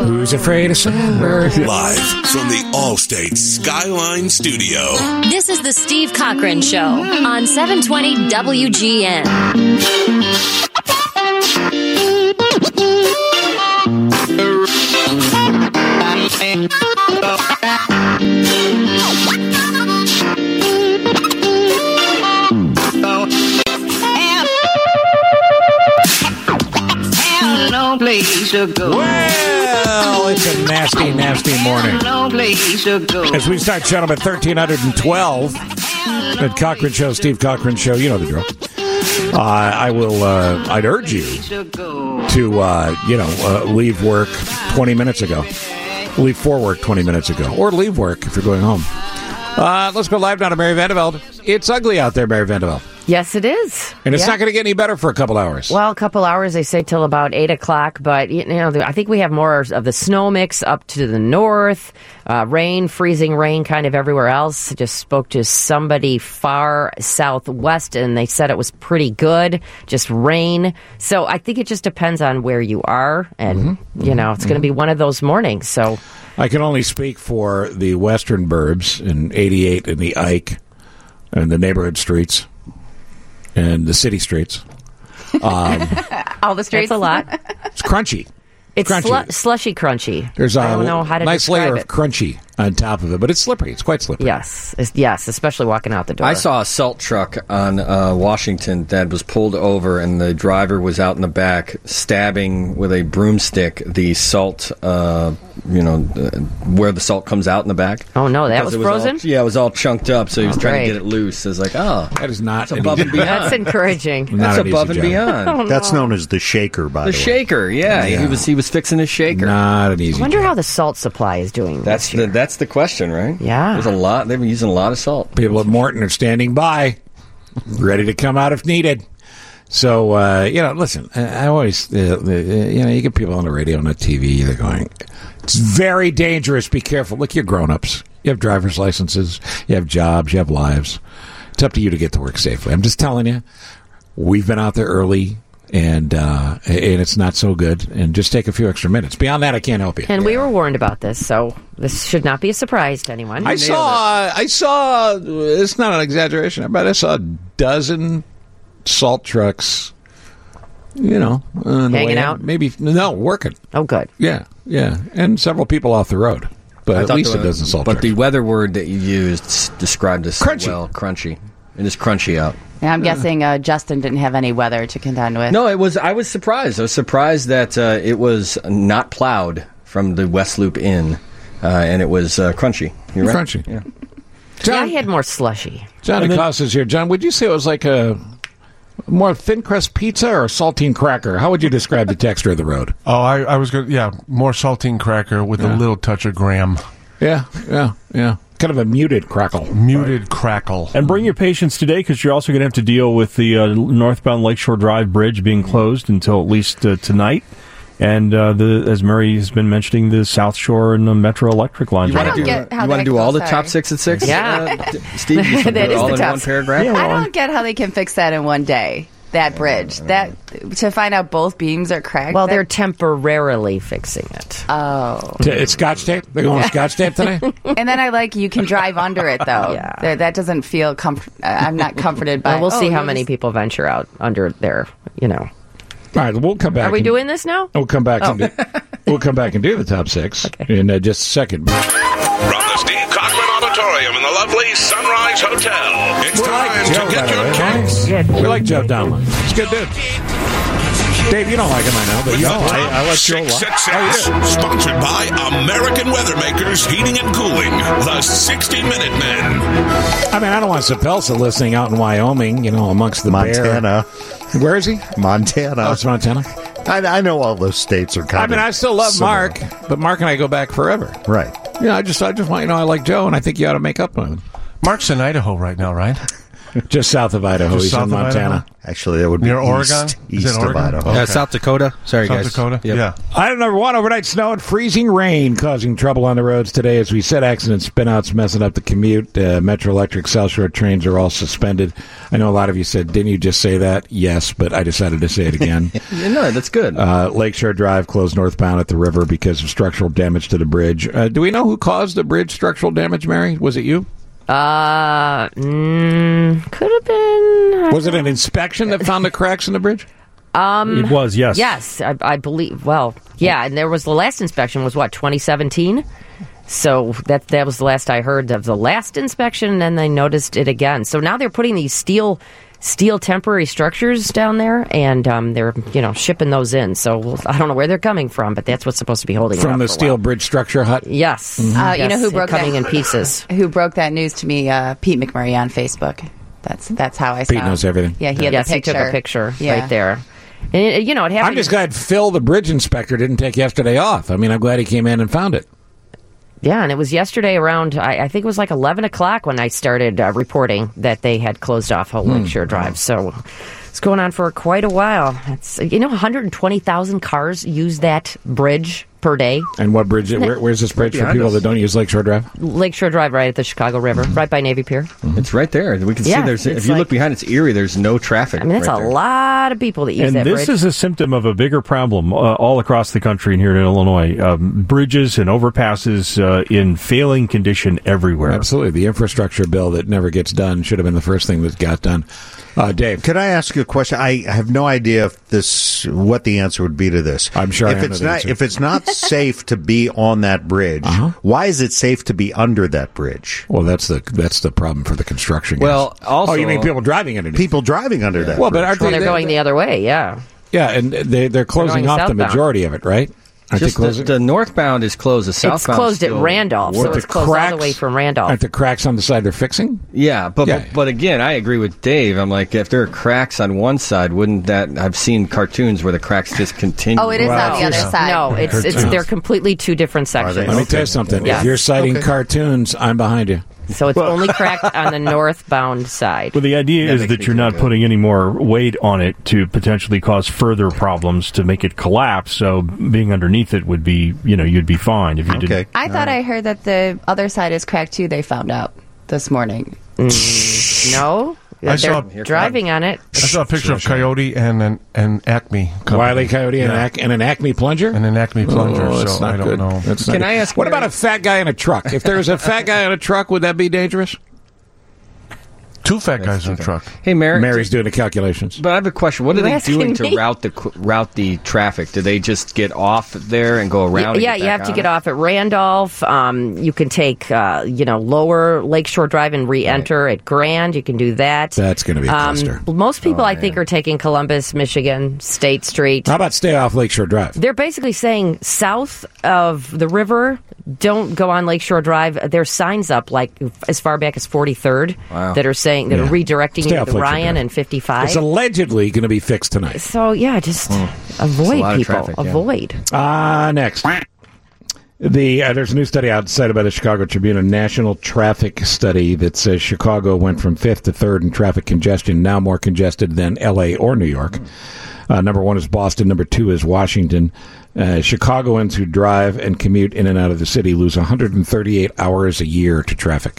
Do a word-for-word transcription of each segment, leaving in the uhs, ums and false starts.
Who's afraid of Sandberg? Live from the Allstate Skyline Studio. This is the Steve Cochran Show on seven twenty W G N. No place to go. Well, it's a nasty, nasty morning. No place to go. As we start show number thirteen twelve at Cochran Show, Steve Cochran Show, you know the drill. Uh, I will, uh, I'd urge you to, uh, you know, uh, leave work twenty minutes ago. Leave for work twenty minutes ago. Or leave work if you're going home. Uh, let's go live now to Mary Vandeveld. It's ugly out there, Mary Vandeveld. Yes, it is. And it's yeah. not going to get any better for a couple hours. Well, a couple hours, they say, till about eight o'clock. But, you know, I think we have more of the snow mix up to the north. Uh, rain, freezing rain kind of everywhere else. Just spoke to somebody far southwest, and they said it was pretty good. Just rain. So I think it just depends on where you are. And, mm-hmm. you know, it's mm-hmm. going to be one of those mornings. So I can only speak for the western burbs in eighty-eight and the Ike and the neighborhood streets. And the city streets. Um, All the streets? That's a lot. It's crunchy. It's crunchy. Slu- slushy crunchy. There's a I don't know how to nice layer it. of crunchy on top of it, but it's slippery. It's quite slippery. Yes. It's, yes, especially walking out the door. I saw a salt truck on uh, Washington that was pulled over, and the driver was out in the back stabbing with a broomstick the salt, uh, you know, uh, where the salt comes out in the back. Oh, no, that was, was frozen? All, yeah, it was all chunked up, so he was oh, trying great. to get it loose. I was like, oh. That is not that's above and beyond. That's encouraging. That's an above and job. beyond. Oh, no. That's known as the shaker, by the, the way. The shaker, yeah. yeah. He was he was fixing his shaker. Not an easy I wonder job. how the salt supply is doing That's this year. the that's the question, right? Yeah. There's a lot. They've been using a lot of salt. People at Morton are standing by, ready to come out if needed. So, uh, you know, listen, I, I always, uh, uh, you know, you get people on the radio and on T V, they're going, it's very dangerous, be careful. Look, you're grown-ups. You have driver's licenses, you have jobs, you have lives. It's up to you to get to work safely. I'm just telling you, we've been out there early, and uh, and it's not so good, and just take a few extra minutes. Beyond that, I can't help you. And we were warned about this, so this should not be a surprise to anyone. I saw, I saw, it's not an exaggeration, but I saw a dozen salt trucks, you know, on the hanging way out? Maybe, no, working. Oh, good. Yeah, yeah. And several people off the road. But I at thought least the- a dozen salt But trucks. the weather word that you used s- described as so Crunchy. well, crunchy. It is crunchy out. Yeah, I'm guessing uh, Justin didn't have any weather to contend with. No, it was. I was surprised. I was surprised that uh, it was not plowed from the West Loop Inn, uh, and it was uh, crunchy. You're right. Crunchy. Yeah. Yeah, I John, had more slushy. John DeCosta's here. John, would you say it was like a more thin crust pizza or a saltine cracker? How would you describe the texture of the road? Oh, I, I was going to, yeah, more saltine cracker with Yeah. a little touch of graham. Yeah, yeah, yeah. Kind of a muted crackle. Muted crackle. And bring your patience today, because you're also going to have to deal with the uh, northbound Lakeshore Drive Bridge being closed until at least uh, tonight. And uh, the as Mary has been mentioning, the South Shore and the Metro Electric lines. You I want don't to do, get how you want that to do all goes, the sorry. top six at six? Yeah. Uh, d- Steve, you should That do it is all the in top one six. paragraph. Yeah, well, I don't get how they can fix that in one day. That bridge, that to find out both beams are cracked. Well, that, they're temporarily fixing it. oh, T- It's Scotch tape? They're going with Scotch tape today? and then I like you can drive under it though. Yeah. That, that doesn't feel comfort. I'm not comforted by. Well, we'll oh, see how you're many just- people venture out under there, you know. All right, we'll come back. Are we and- doing this now? We'll come back and do, we'll come back and do the top six in uh, just a second. From the Steve Cochran Auditorium in the lovely Sunrise Hotel, it's time Joe, to get by the your way, kicks. right? We like Joe Donlin. He's a good dude. Dave, you don't like him, I know, but you No, don't. I, I like Joe a Six lot. six six, sponsored by American Weathermakers Heating and Cooling, the sixty minute Men. I mean, I don't want Sapelsa listening out in Wyoming, you know, amongst the Montana. bear. Where is he? Montana. Oh, it's Montana. I, I know all those states are kind I of mean, I still love similar. Mark, but Mark and I go back forever. Right. You know, I just, I just want you to know I like Joe, and I think you ought to make up with him. Mark's in Idaho right now, right? Just south of Idaho. Just He's south in of Montana. Idaho? Actually, that would be Near east, Oregon? Is east it of Oregon? Idaho. Okay. Uh, South Dakota. Sorry, South guys. Dakota? Yep. Yeah. Item number one, overnight snow and freezing rain causing trouble on the roads today. As we said, accidents, spinouts messing up the commute. Uh, Metro Electric South Shore trains are all suspended. I know a lot of you said, didn't you just say that? Yes, but I decided to say it again. Yeah, no, that's good. Uh, Lakeshore Drive closed northbound at the river because of structural damage to the bridge. Uh, do we know who caused the bridge structural damage, Mary? Was it you? Uh, mm, could have been. Was it an inspection that found the cracks in the bridge? Um, It was, yes. Yes, I, I believe. Well, yeah, and there was the last inspection was what twenty seventeen. So that that was the last I heard of the last inspection, and then they noticed it again. So now they're putting these steel steel temporary structures down there, and um, they're you know shipping those in. So I don't know where they're coming from, but that's what's supposed to be holding it From up the for a steel while. bridge structure hut? Yes. Uh, Yes, you know who broke coming that, in pieces? Who broke that news to me? Uh, Pete McMurray on Facebook. That's that's how I saw. Pete knows everything. Yeah, he had yes, the picture. he took a picture Yeah. right there. And it, you know, it happened. I'm just glad Phil, the bridge inspector, didn't take yesterday off. I mean, I'm glad he came in and found it. Yeah, and it was yesterday around, I, I think it was like eleven o'clock when I started uh, reporting that they had closed off Holt Hmm. Lakeshore Drive. So it's going on for quite a while. It's, you know, one hundred twenty thousand cars use that bridge per day. And what bridge? Where, where's this bridge for Behind people us. that don't use Lakeshore Drive? Lakeshore Drive right at the Chicago River, right by Navy Pier. It's right there. We can Yeah, see there's. it's If you like- look behind, it's eerie. There's no traffic. I mean, that's right a there. lot of people that use And that this bridge. is a symptom of a bigger problem uh, all across the country and here in Illinois. Um, bridges and overpasses uh, in failing condition everywhere. Absolutely. The infrastructure bill that never gets done should have been the first thing that got done. Uh, Dave. Could I ask you a question? I have no idea if this what the answer would be to this. I'm sure I if know it's the not answer. if it's not safe to be on that bridge, Uh-huh. why is it safe to be under that bridge? Well, that's the that's the problem for the construction guys. Well, also- oh, you mean people driving underneath? People driving under that. Well, but bridge. aren't well, they, they're going the other way, yeah. Yeah, and they they're closing going off the southbound. majority of it, right? Aren't Just they the, closing? the northbound is closed. The southbound It's closed is at still Randolph, so working. it's closed all the way from Randolph. Aren't the cracks on the side they're fixing? Yeah, but, Yeah. but but again, I agree with Dave. I'm like, if there are cracks on one side, wouldn't that? I've seen cartoons where the cracks just continue. Oh, it is on the other side. No, it's it's they're completely two different sections. Let me tell you something. Yes. If you're citing Okay. cartoons, I'm behind you. So it's only cracked on the northbound side. Well, the idea That is makes that me you're feel not good. putting any more weight on it to potentially cause further problems to make it collapse. So being underneath it would be, you know, you'd be fine if you didn't. Okay. I thought I heard that the other side is cracked too. They found out this morning. No, I they're saw- driving on it. I saw a picture of Coyote and an, an Acme company. Wiley Coyote and, Yeah. Ac- and an Acme plunger? And an Acme plunger, Oh, that's so not I don't good. know. That's Can not I good. ask What Mary- about a fat guy in a truck? If there was a fat guy in a truck, would that be dangerous? Two fat guys in a truck. Hey, Mary. Mary's doing the calculations. But I have a question. What are You're they asking doing to me? route the qu- route the traffic? Do they just get off there and go around? and Yeah, get you back have to on get it? off at Randolph. Um, you can take, uh, you know, lower Lakeshore Drive and re-enter at Grand. You can do that. That's going to be a Um, cluster. most people, Oh, I think, are taking Columbus, Michigan, State Street. How about stay off Lakeshore Drive? They're basically saying south of the river, don't go on Lakeshore Drive. There's signs up like as far back as forty-third Wow. that are saying that Yeah. are redirecting Stay you off to the Lakeshore Ryan Drive. and fifty-five. It's allegedly going to be fixed tonight. So yeah, just It's a avoid lot of people. traffic, yeah. Avoid. Uh, next. The uh, there's a new study out cited by the Chicago Tribune, a national traffic study that says Chicago went from fifth to third in traffic congestion, now more congested than L A or New York. Uh, number one is Boston. Number two is Washington. Uh, Chicagoans who drive and commute in and out of the city lose one hundred thirty-eight hours a year to traffic.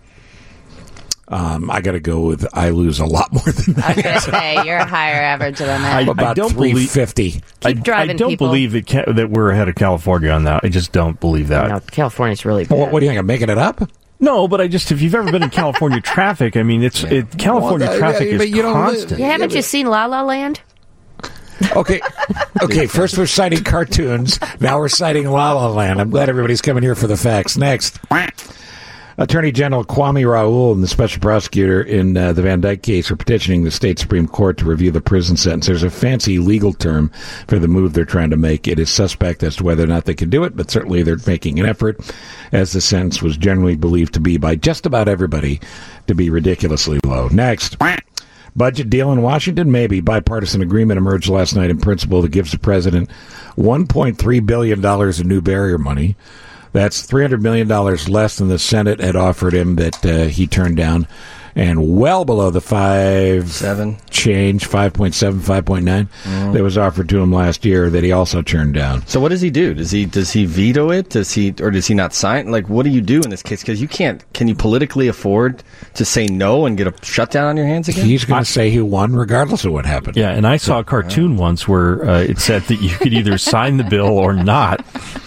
Um, I got to go with I lose a lot more than that. I was going to say, you're a higher average than that. I- About don't three believe- fifty. I, Keep driving, I don't people. believe that ca- that we're ahead of California on that. I just don't believe that. No, California's really bad. What, what do you think? I'm making it up? No, but I just if you've ever been in California traffic, I mean, it's it, California Well, uh, traffic yeah, but is you don't live- constant. Yeah, haven't you seen La La Land? Okay, okay. First we're citing cartoons. Now we're citing La La Land. I'm glad everybody's coming here for the facts. Next, Attorney General Kwame Raoul and the special prosecutor in uh, the Van Dyke case are petitioning the state Supreme Court to review the prison sentence. There's a fancy legal term for the move they're trying to make. It is suspect as to whether or not they can do it, but certainly they're making an effort, as the sentence was generally believed to be by just about everybody to be ridiculously low. Next. Budget deal in Washington? Maybe. Bipartisan agreement emerged last night in principle that gives the president one point three billion dollars in new barrier money. That's three hundred million dollars less than the Senate had offered him that uh, he turned down. and well below the five Seven. change, five point seven, five point nine Mm. that was offered to him last year that he also turned down. So what does he do? Does he does he veto it? Does he or does he not sign? Like, what do you do in this case? Because you can't. Can you politically afford to say no and get a shutdown on your hands again? He's going to say he won regardless of what happened. Yeah, and I saw a cartoon once where uh, it said that you could either sign the bill or not.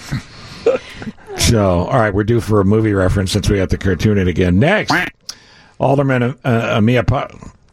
So, all right, we're due for a movie reference since we got the cartoon in again. Next, Alderman uh, Amia pa-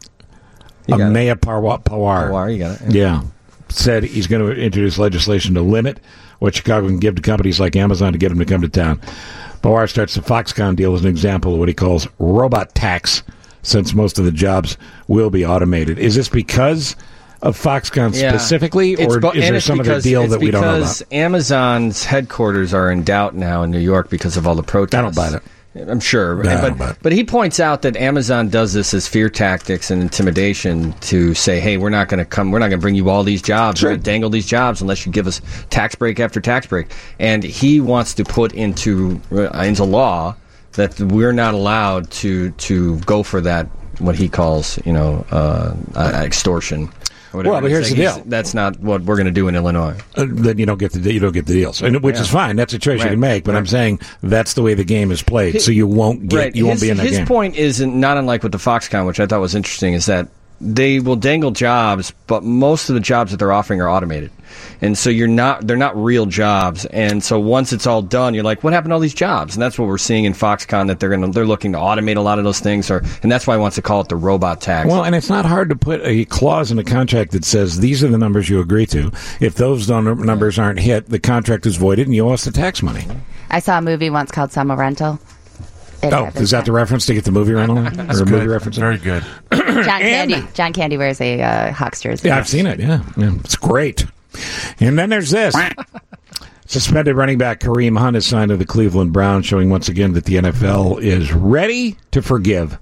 Amaya Parwa- Pawar. Pawar, you got it. Yeah. Said he's going to introduce legislation to limit what Chicago can give to companies like Amazon to get them to come to town. Pawar starts the Foxconn deal as an example of what he calls robot tax, since most of the jobs will be automated. Is this because of Foxconn Yeah. specifically, It's or bo- is and there it's some of the because- deal it's that we don't know because about? Amazon's headquarters are in doubt now in New York because of all the protests. I don't buy that. I'm sure, No, I don't but buy it. but he points out that Amazon does this as fear tactics and intimidation to say, "Hey, we're not going to come. We're not going to bring you all these jobs. We're going to dangle these jobs unless you give us tax break after tax break." And he wants to put into uh, into law that we're not allowed to to go for that, what he calls, you know, uh, uh, extortion. or whatever. Well, but here's Like, the he's- deal. That's not what we're going to do in Illinois. Uh, then you don't get the you don't get the deals, and which Yeah. is fine. That's a choice you Right. can make. But I'm Right. saying that's the way the game is played. So you won't get Right. you won't his, be in that his game. point is not unlike with the Foxconn, which I thought was interesting, is that they will dangle jobs, but most of the jobs that they're offering are automated, and so you're not they're not real jobs. And so once it's all done, you're like, what happened to all these jobs? And that's what we're seeing in Foxconn, that they're going to they're looking to automate a lot of those things, or and that's why he wants to call it the robot tax. Well, and it's not hard to put a clause in a contract that says these are the numbers you agree to. If those num- numbers aren't hit, the contract is voided, and you owe us the tax money. I saw a movie once called Summer Rental. It Oh, had is that the reference to get the movie rental? Or a movie reference? Very good. John Candy. John Candy wears a uh, Hawks jersey. Yeah, I've seen it. Yeah. yeah, it's great. And then there's this. Suspended running back Kareem Hunt is signed to the Cleveland Browns, showing once again that the N F L is ready to forgive.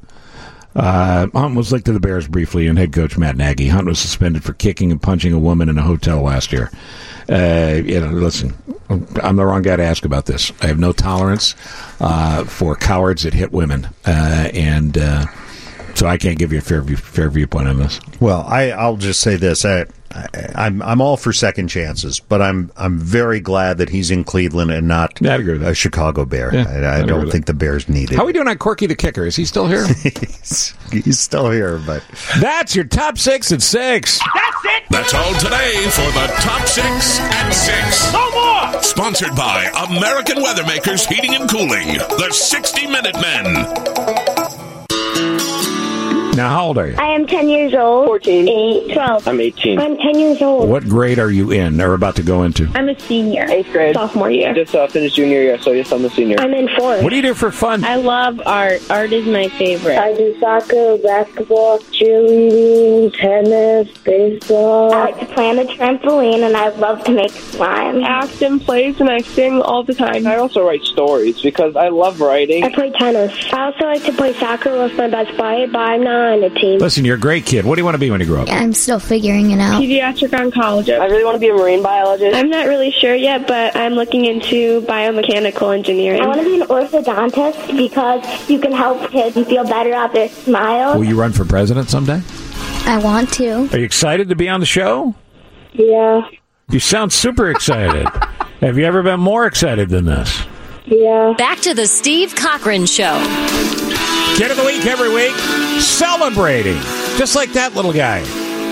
Uh, Hunt was linked to the Bears briefly, and head coach Matt Nagy. Hunt was suspended for kicking and punching a woman in a hotel last year. Uh, you know, listen, I'm the wrong guy to ask about this. I have no tolerance uh, for cowards that hit women, uh, and uh, so I can't give you a fair view, fair viewpoint on this. Well, I, I'll just say this: I, I, I'm I'm all for second chances, but I'm I'm very glad that he's in Cleveland and not Yeah, I'd agree with that. a Chicago Bear. Yeah, I, I'd I agree don't with think the Bears need it. How are we doing on Corky the Kicker? Is he still here? he's, he's still here, but That's your top six at six. That's all today for the Top Six at Six. No more! Sponsored by American Weathermakers Heating and Cooling, the sixty minute Men. Now, how old are you? I am ten years old. fourteen. eight. twelve. I'm eighteen. I'm ten years old. What grade are you in or about to go into? I'm a senior. Eighth grade. Sophomore year. Just uh, finished junior year, so yes, I'm a senior. I'm in fourth. What do you do for fun? I love art. Art is my favorite. I do soccer, basketball, cheerleading, tennis, baseball. I like to play on the trampoline, and I love to make slime. Acting plays and I sing all the time. I also write stories because I love writing. I play tennis. I also like to play soccer with my best buddy, but I'm not on the team. Listen, you're a great kid. What do you want to be when you grow up? I'm still figuring it out. Pediatric oncologist. I really want to be a marine biologist. I'm not really sure yet, but I'm looking into biomechanical engineering. I want to be an orthodontist because you can help kids feel better out their smiles. Will you run for president someday? I want to. Are you excited to be on the show? Yeah. You sound super excited. Have you ever been more excited than this? Yeah. Back to the Steve Cochran Show. Kid of the week every week, celebrating. Just like that little guy.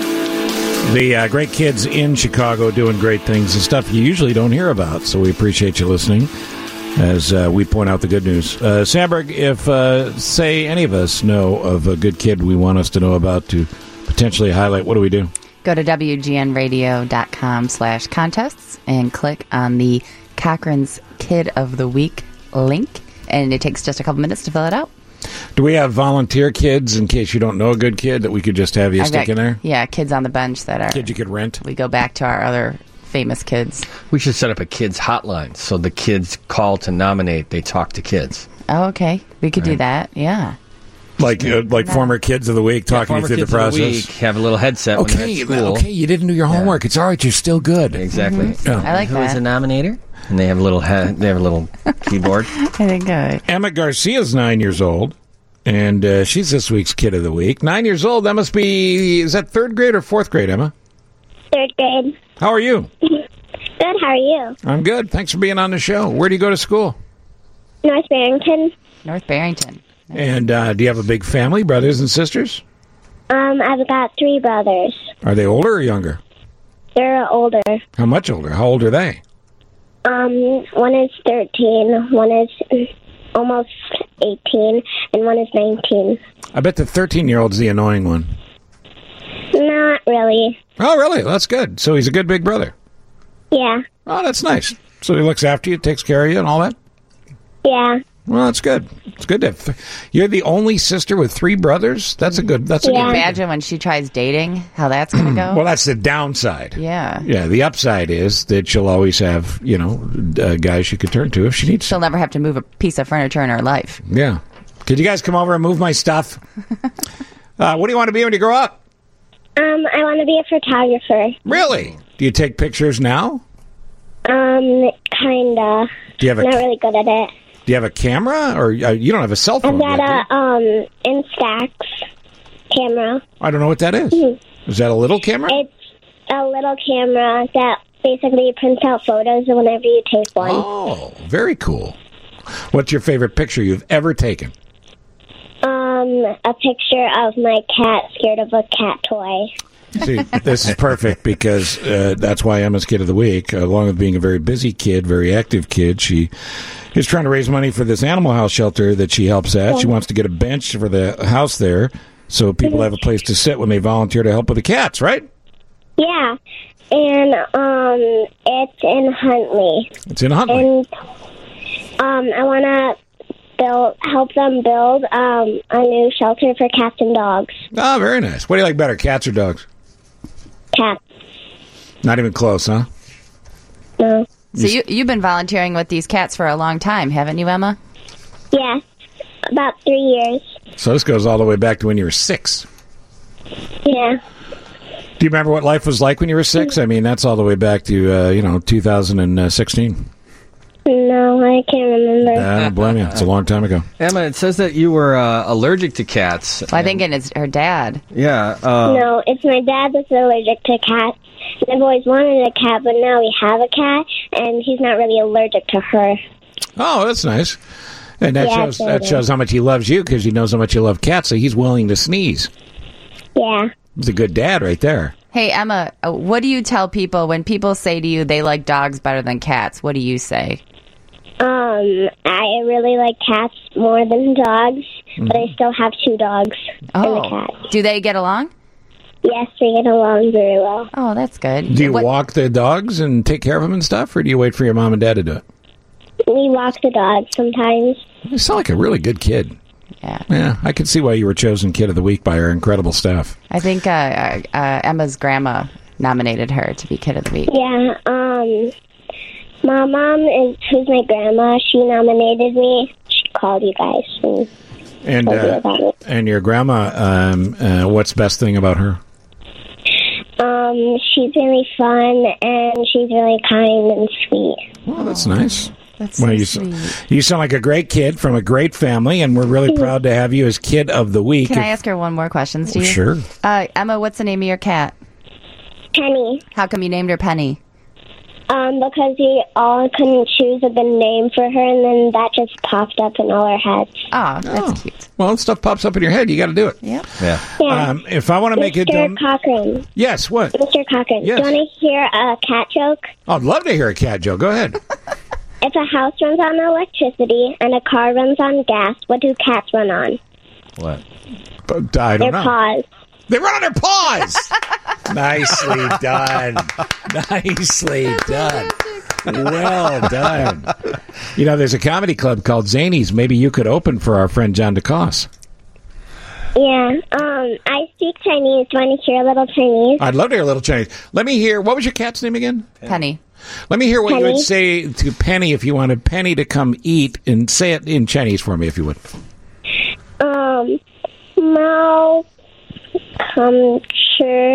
The uh, great kids in Chicago doing great things and stuff you usually don't hear about. So we appreciate you listening as uh, we point out the good news. Uh, Sandberg, if, uh, say, any of us know of a good kid we want us to know about to potentially highlight, what do we do? Go to W G N radio dot com slash contests and click on the Cochran's Kid of the Week link. And it takes just a couple minutes to fill it out. Do we have volunteer kids in case you don't know a good kid that we could just have you I've stick got- in there? Yeah, kids on the bench that are... Kids you could rent? We go back to our other famous kids. We should set up a kids hotline so the kids call to nominate. They talk to kids. Oh, okay. We could do Right. that. Yeah. Like uh, like former kids of the week talking you Former through the kids of process. week have a little headset when they're Okay, at school. okay, you didn't do your homework. It's all right. You're still good. Exactly. Mhm. Yeah. I like Who is that. a nominator? And they have a little he- they have a little keyboard. I think uh, Emma Garcia's nine years old. And uh, she's this week's Kid of the Week. Nine years old. That must be, is that third grade or fourth grade, Emma? Third grade. How are you? Good, how are you? I'm good. Thanks for being on the show. Where do you go to school? North Barrington. North Barrington. And uh, do you have a big family, brothers and sisters? Um, I've got three brothers. Are they older or younger? They're older. How much older? How old are they? Um, one is thirteen, one is almost eighteen, and one is nineteen. I bet the thirteen-year-old's the annoying one. Not really. Oh, really? That's good. So he's a good big brother. Yeah. Oh, that's nice. So he looks after you, takes care of you, and all that? Yeah. Well, that's good. It's good to have th- you're the only sister with three brothers? That's a good... That's a Can you good imagine when she tries dating, how that's going to go? Well, that's the downside. Yeah. Yeah, the upside is that she'll always have, you know, uh, guys she could turn to if she needs to. She'll never have to move a piece of furniture in her life. Yeah. Could you guys come over and move my stuff? uh, what do you want to be when you grow up? Um, I want to be a photographer. Really? Do you take pictures now? Um, kinda. Do you have a Not really good at it. Do you have a camera, or uh, you don't have a cell I've phone? got yet, do a, um, Instax camera. I don't know what that is. Mm-hmm. Is that a little camera? It's a little camera that basically prints out photos whenever you take one. Oh, very cool. What's your favorite picture you've ever taken? Um, a picture of my cat scared of a cat toy. See, this is perfect because uh, that's why Emma's Kid of the Week. Along with being a very busy kid, very active kid, she is trying to raise money for this animal house shelter that she helps at. She wants to get a bench for the house there so people have a place to sit when they volunteer to help with the cats, right? Yeah, and um, it's in Huntley. It's in Huntley. And um, I want to build, help them build um, a new shelter for cats and dogs. Ah, very nice. What do you like better, cats or dogs? Cats. Not even close, huh? No. So you, you've been volunteering with these cats for a long time, haven't you, Emma? Yes, about three years. So this goes all the way back to when you were six. Yeah. Do you remember what life was like when you were six? I mean, that's all the way back to, uh, you know, two thousand sixteen. No, I can't remember. I don't blame you. It's a long time ago. Emma, it says that you were uh, allergic to cats. Well, I think it's her dad. Yeah. Uh, No, it's my dad that's allergic to cats. I've always wanted a cat, but now we have a cat, and he's not really allergic to her. Oh, that's nice. And that Yeah, shows so that it shows how much he loves you because he knows how much you love cats, so he's willing to sneeze. Yeah. He's a good dad right there. Hey, Emma, uh, what do you tell people when people say to you they like dogs better than cats? What do you say? Um, I really like cats more than dogs, but I still have two dogs and a Oh, cat. do they get along? Yes, we get along very well. Oh, that's good. Do you What- walk the dogs and take care of them and stuff, or do you wait for your mom and dad to do it? We walk the dogs sometimes. You sound like a really good kid. Yeah. Yeah, I can see why you were chosen Kid of the Week by our incredible staff. I think uh, uh, uh, Emma's grandma nominated her to be Kid of the Week. Yeah, um, my mom is, who's my grandma, she nominated me. She called you guys and And told you uh, about it. and your grandma, um, uh, what's the best thing about her? Um, she's really fun, and she's really kind and sweet. Well, that's nice. That's Well, so you, sweet. s- you sound like a great kid from a great family, and we're really proud to have you as Kid of the Week. Can I ask her one more question, Steve? Sure. Uh, Emma, what's the name of your cat? Penny. How come you named her Penny? Um, because we all couldn't choose a good name for her, and then that just popped up in all our heads. Oh, that's Oh. cute. Well, stuff pops up in your head. You got to do it. Yep. Yeah. Yeah. Um, if I want to make it, Mister um, Cochran. yes. What? Mister Cochran, Yes. do you want to hear a cat joke? I'd love to hear a cat joke. Go ahead. If a house runs on electricity and a car runs on gas, what do cats run on? What? But I don't Their know. paws. They run on their paws. Nicely done. Nicely done. Well done. You know, there's a comedy club called Zanies. Maybe you could open for our friend John DeCoste. Yeah. Um, I speak Chinese. Do you want to hear a little Chinese? I'd love to hear a little Chinese. Let me hear. What was your cat's name again? Penny. Let me hear what you would Penny? say to Penny if you wanted Penny to come eat, and say it in Chinese for me if you would. Um, Mao, come, sure.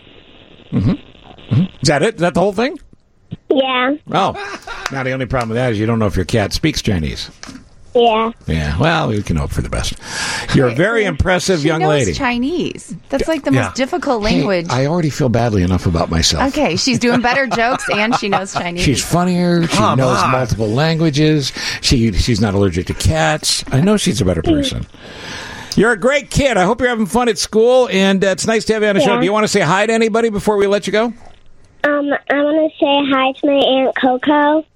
Is that it? Is that the whole thing? Yeah. Oh. Now, the only problem with that is you don't know if your cat speaks Chinese. Yeah. Yeah, well, we can hope for the best. You're a very impressive She young knows lady. Chinese. That's like the Yeah. most difficult Hey, language. I already feel badly enough about myself. Okay, she's doing better jokes and she knows Chinese. She's funnier. She Come knows on. multiple languages. She She's not allergic to cats. I know she's a better person. You're a great kid. I hope you're having fun at school, and uh, it's nice to have you on the show. Yeah. Do you want to say hi to anybody before we let you go? Um, I want to say hi to my Aunt Coco.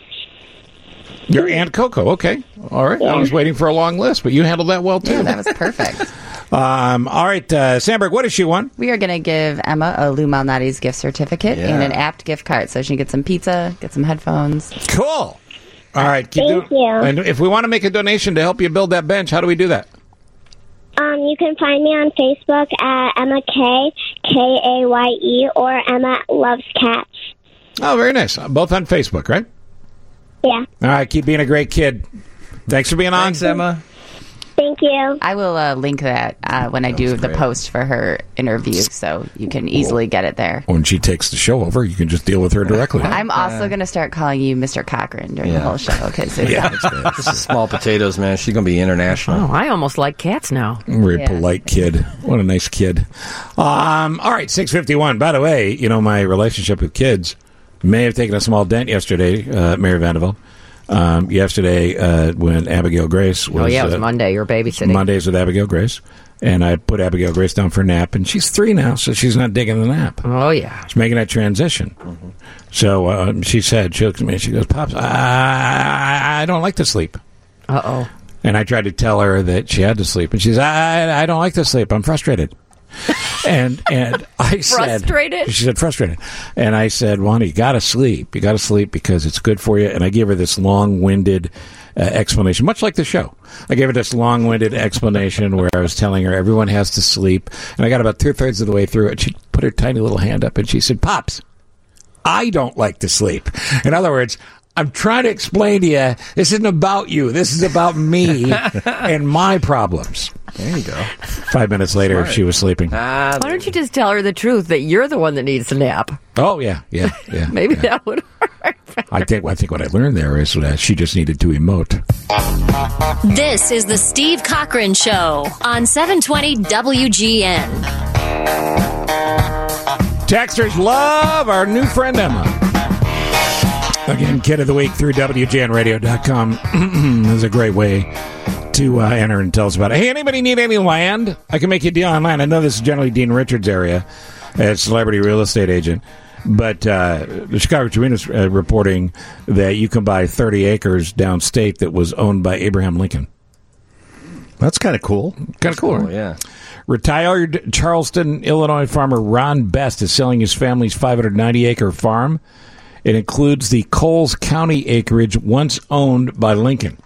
Your Aunt Coco. Okay. All right. I was waiting for a long list, but you handled that well, too. Yeah, that was perfect. Um, all right, uh, Sandberg, what does she want? We are going to give Emma a Lou Malnati's gift certificate Yeah. and an apt gift card so she can get some pizza, get some headphones. Cool. All right. Keep Thank doing- you. And if we want to make a donation to help you build that bench, how do we do that? Um, you can find me on Facebook at Emma K, K A Y E, or Emma Loves Cats. Oh, very nice. Both on Facebook, right? Yeah. All right. Keep being a great kid. Thanks for being on. Thanks, Emma. Thank you. I will uh, link that uh, when I do the post for her interview so you can easily get it there. When she takes the show over, you can just deal with her directly. I'm also going to start calling you Mister Cochran during the Yeah. whole show. Cause it's, Yeah. This is small potatoes, man. She's going to be international. Oh, I almost like cats now. Very Yeah. polite kid. What a nice kid. Um, all right, six fifty-one. By the way, you know, my relationship with kids may have taken a small dent yesterday, uh, Mary Vanderbilt. Um, yesterday, uh, when Abigail Grace was... oh, yeah, it was uh, Monday. You were babysitting. Mondays with Abigail Grace. And I put Abigail Grace down for a nap, and she's three now, so she's not digging the nap. Oh, yeah. She's making that transition. Mm-hmm. So um, she said, she looked at me and she goes, Pops, I, I, I don't like to sleep. Uh-oh. And I tried to tell her that she had to sleep, and she says, I, I don't like to sleep. I'm frustrated. and and I said, Frustrated? She said, frustrated. And I said, well, honey, you got to sleep. You got to sleep because it's good for you. And I gave her this long-winded uh, explanation, much like the show. I gave her this long-winded explanation where I was telling her everyone has to sleep. And I got about two-thirds of the way through it. She put her tiny little hand up, and she said, Pops, I don't like to sleep. In other words, I'm trying to explain to you, this isn't about you. This is about me and my problems. There you go. Five minutes later, Smart. she was sleeping. Ah, Why don't you just tell her the truth that you're the one that needs a nap? Oh, yeah, yeah, yeah. Maybe yeah. that would work. I think I think what I learned there is that she just needed to emote. This is the Steve Cochran Show on seven twenty W G N. Texters love our new friend Emma. Again, Kid of the Week through W G N radio dot com is a great way to uh, enter and tell us about it. Hey, anybody need any land? I can make you a deal on land. I know this is generally Dean Richards' area as celebrity real estate agent, but uh, the Chicago Tribune is uh, reporting that you can buy thirty acres downstate that was owned by Abraham Lincoln. That's kind of cool. Kind of cool, cool, right? yeah. Retired Charleston, Illinois farmer Ron Best is selling his family's five hundred ninety acre farm. It includes the Coles County acreage once owned by Lincoln.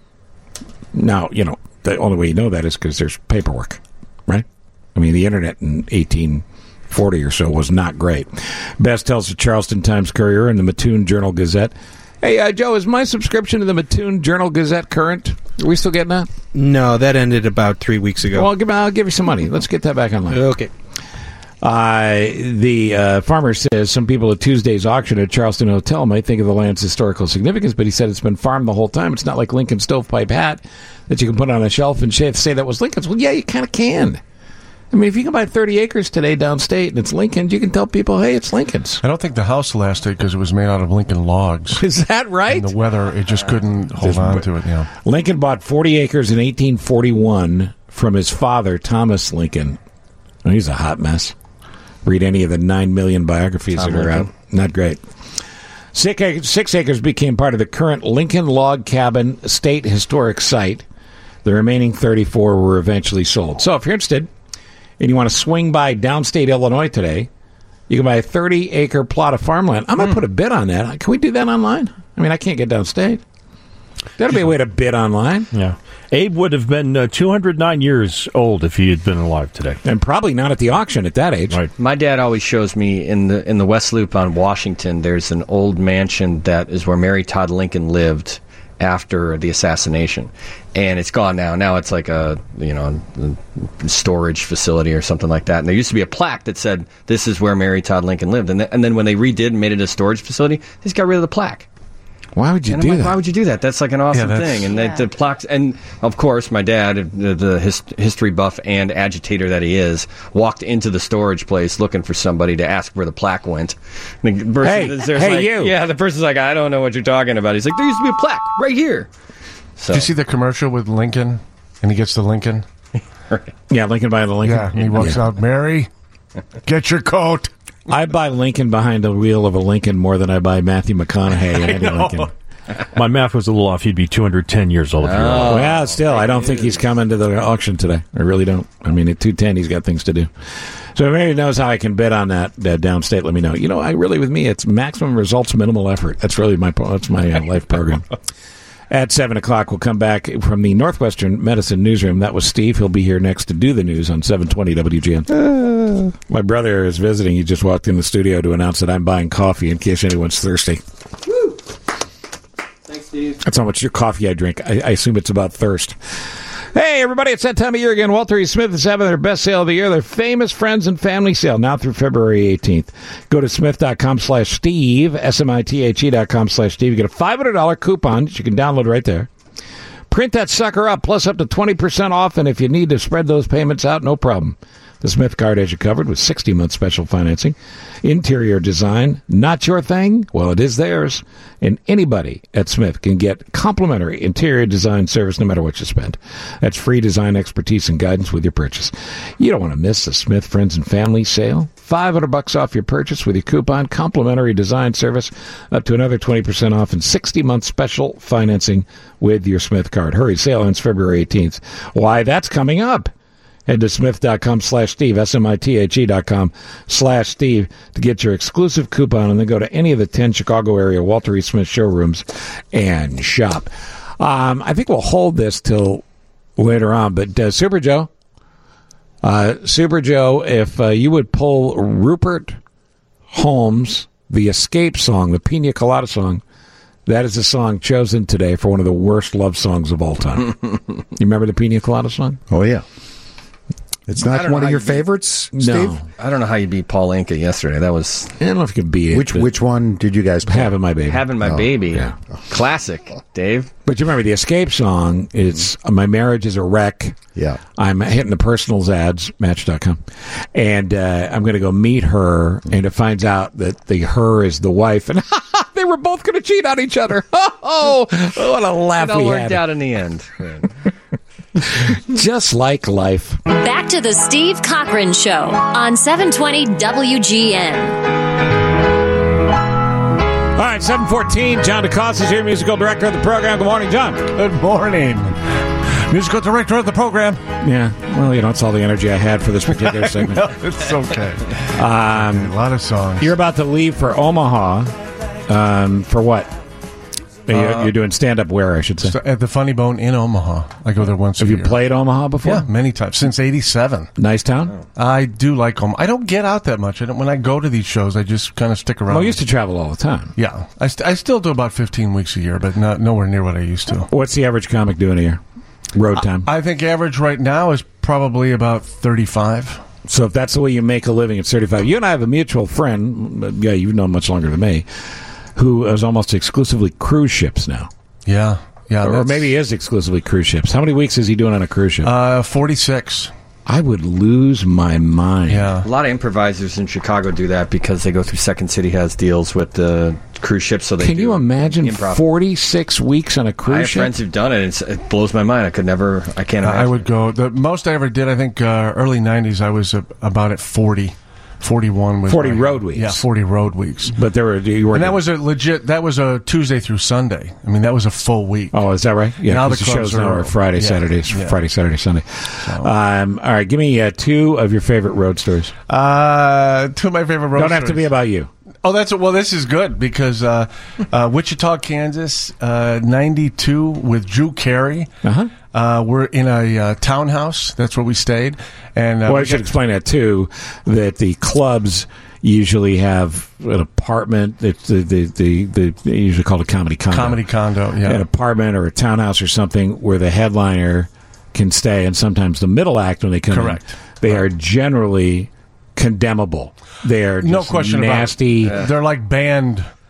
Now, you know, the only way you know that is because there's paperwork, right? I mean, the internet in eighteen forty or so was not great. Best tells the Charleston Times-Courier and the Mattoon Journal-Gazette. Hey, uh, Joe, is my subscription to the Mattoon Journal-Gazette current? Are we still getting that? No, that ended about three weeks ago. Well, I'll give, I'll give you some money. Let's get that back online. Okay. Uh, the uh, farmer says some people at Tuesday's auction at Charleston Hotel might think of the land's historical significance, but he said it's been farmed the whole time. It's not like Lincoln's stovepipe hat that you can put on a shelf and say that was Lincoln's. Well, yeah, you kind of can. I mean, if you can buy thirty acres today downstate and it's Lincoln's, you can tell people, hey, it's Lincoln's. I don't think the house lasted because it was made out of Lincoln logs. Is that right? And the weather, it just couldn't hold on to it, yeah. Lincoln bought forty acres in eighteen forty-one from his father, Thomas Lincoln. Oh, he's a hot mess. Read any of the nine million biographies Tom that are Lincoln. out. Not great. Six acres, six acres became part of the current Lincoln Log Cabin State Historic Site. The remaining thirty-four were eventually sold. So if you're interested and you want to swing by downstate Illinois today, you can buy a thirty acre plot of farmland. I'm going to put a bid on that. Can we do that online? I mean, I can't get downstate. That'd be a way to bid online. Yeah. Abe would have been uh, two hundred nine years old if he had been alive today. And probably not at the auction at that age. Right. My dad always shows me in the in the West Loop on Washington, there's an old mansion that is where Mary Todd Lincoln lived after the assassination. And it's gone now. Now it's like a, you know, a storage facility or something like that. And there used to be a plaque that said, this is where Mary Todd Lincoln lived. And, th- and then when they redid and made it a storage facility, they just got rid of the plaque. Why would you and do I'm like, that? Why would you do that? That's like an awesome Yeah, that's- thing. And Yeah. the, the plaques, and of course, my dad, the, the his, history buff and agitator that he is, walked into the storage place looking for somebody to ask where the plaque went. And the person Hey, is there's hey, like, you. Yeah, the person's like, I don't know what you're talking about. He's like, there used to be a plaque right here. So Did you see the commercial with Lincoln? And he gets the Lincoln? Yeah, Lincoln buying the Lincoln. Yeah, and he walks Yeah. out, Mary, get your coat. I buy Lincoln behind the wheel of a Lincoln more than I buy Matthew McConaughey and Andy Lincoln. My math was a little off. He'd be two hundred ten years old. If you're Oh, wrong. well, still, I don't think he's coming to the auction today. I really don't. I mean, at two ten, he's got things to do. So if anybody knows how I can bid on that uh, downstate, let me know. You know, I really, with me, it's maximum results, minimal effort. That's really my that's my uh, life program. At seven o'clock, we'll come back from the Northwestern Medicine Newsroom. That was Steve. He'll be here next to do the news on seven twenty W G N. Uh, my brother is visiting. He just walked in the studio to announce that I'm buying coffee in case anyone's thirsty. Woo. Thanks, Steve. That's how much your coffee I drink. I, I assume it's about thirst. Hey, everybody, it's that time of year again. Walter E. Smith is having their best sale of the year, their famous friends and family sale, now through February eighteenth. Go to smith.com slash Steve, S-M-I-T-H-E dot com slash Steve. You get a five hundred dollars coupon that you can download right there. Print that sucker up, plus up to twenty percent off, and if you need to spread those payments out, no problem. The Smith card has you covered with sixty-month special financing. Interior design, not your thing? Well, it is theirs. And anybody at Smith can get complimentary interior design service no matter what you spend. That's free design expertise and guidance with your purchase. You don't want to miss the Smith Friends and Family sale. five hundred bucks off your purchase with your coupon, complimentary design service, up to another twenty percent off, and sixty-month special financing with your Smith card. Hurry, sale ends February eighteenth. Why, that's coming up. Head to smith.com slash Steve, S-M-I-T-H-E dot com slash Steve to get your exclusive coupon, and then go to any of the ten Chicago area Walter E. Smith showrooms and shop. Um, I think we'll hold this till later on, but uh, Super Joe, uh, Super Joe, if uh, you would pull Rupert Holmes, the Escape song, the Pina Colada song, that is the song chosen today for one of the worst love songs of all time. You remember the Pina Colada song? Oh, yeah. It's I not don't one know of your how you beat- favorites, No. Steve? I don't know how you beat Paul Anka yesterday. That was I don't know if you can beat it. Which but which one did you guys play? Having My Baby. having my Oh, baby. yeah. Classic, Dave. But you remember the Escape song, it's uh, My Marriage is a Wreck. Yeah. I'm hitting the personals ads, match dot com, and uh, I'm going to go meet her, and it finds out that the her is the wife, and they were both going to cheat on each other. Oh, what a laugh It all we worked had. out in the end. Just like life. Back to the Steve Cochran Show on seven twenty W G N. All right, seven fourteen, John DeCosta is here, musical director of the program. Good morning, John. Good morning. Musical director of the program. Yeah, well, you know, it's all the energy I had for this particular segment. No, it's okay. Um, A lot of songs. You're about to leave for Omaha. Um, for what? You're, Uh, you're doing stand-up where, I should say. So at the Funny Bone in Omaha. I go there once Have a you year. played Omaha before? Yeah, many times. Since eighty-seven. Nice town? I do like Omaha. I don't get out that much. I don't, when I go to these shows, I just kind of stick around. Well, I used to travel all the time. Yeah. I, st- I still do about fifteen weeks a year, but not nowhere near what I used to. What's the average comic doing a year? Road time. I think average right now is probably about thirty-five. So if that's the way you make a living, it's thirty-five. You and I have a mutual friend, yeah, you've known much longer than me, who is almost exclusively cruise ships now. Yeah. Yeah. Or that's- maybe he is exclusively cruise ships. How many weeks is he doing on a cruise ship? Uh, forty-six. I would lose my mind. Yeah. A lot of improvisers in Chicago do that because they go through Second City has deals with the cruise ships. So they Can do you imagine improv. forty-six weeks on a I cruise have ship? friends who've done it. It's, it blows my mind. I could never. I can't. I Imagine. would go. The most I ever did, I think, uh, early nineties, I was uh, about at forty. forty-one was forty my- road weeks. Yeah, forty road weeks. But there were you were And that was a legit. That was a Tuesday through Sunday. I mean, that was a full week. Oh, is that right? Yeah, Now the 'cause the clubs shows now are- are Friday, yeah, Saturdays, yeah. Friday, Saturday, Sunday. Um, all right, give me uh, two of your favorite road stories. Uh, two of my favorite road. Don't have to stories. be about you. Oh, that's well. This is good because uh, uh, Wichita, Kansas, uh, ninety-two with Drew Carey. Uh-huh. Uh, we're in a uh, townhouse. That's where we stayed. And uh, Well, I we should got- explain that too. That the clubs usually have an apartment. It's the the, the, the they usually called a comedy condo. Comedy condo, yeah. An apartment or a townhouse or something where the headliner can stay, and sometimes the middle act when they come Correct. in, they are generally condemnable. They are no just question nasty. about it. They're like banned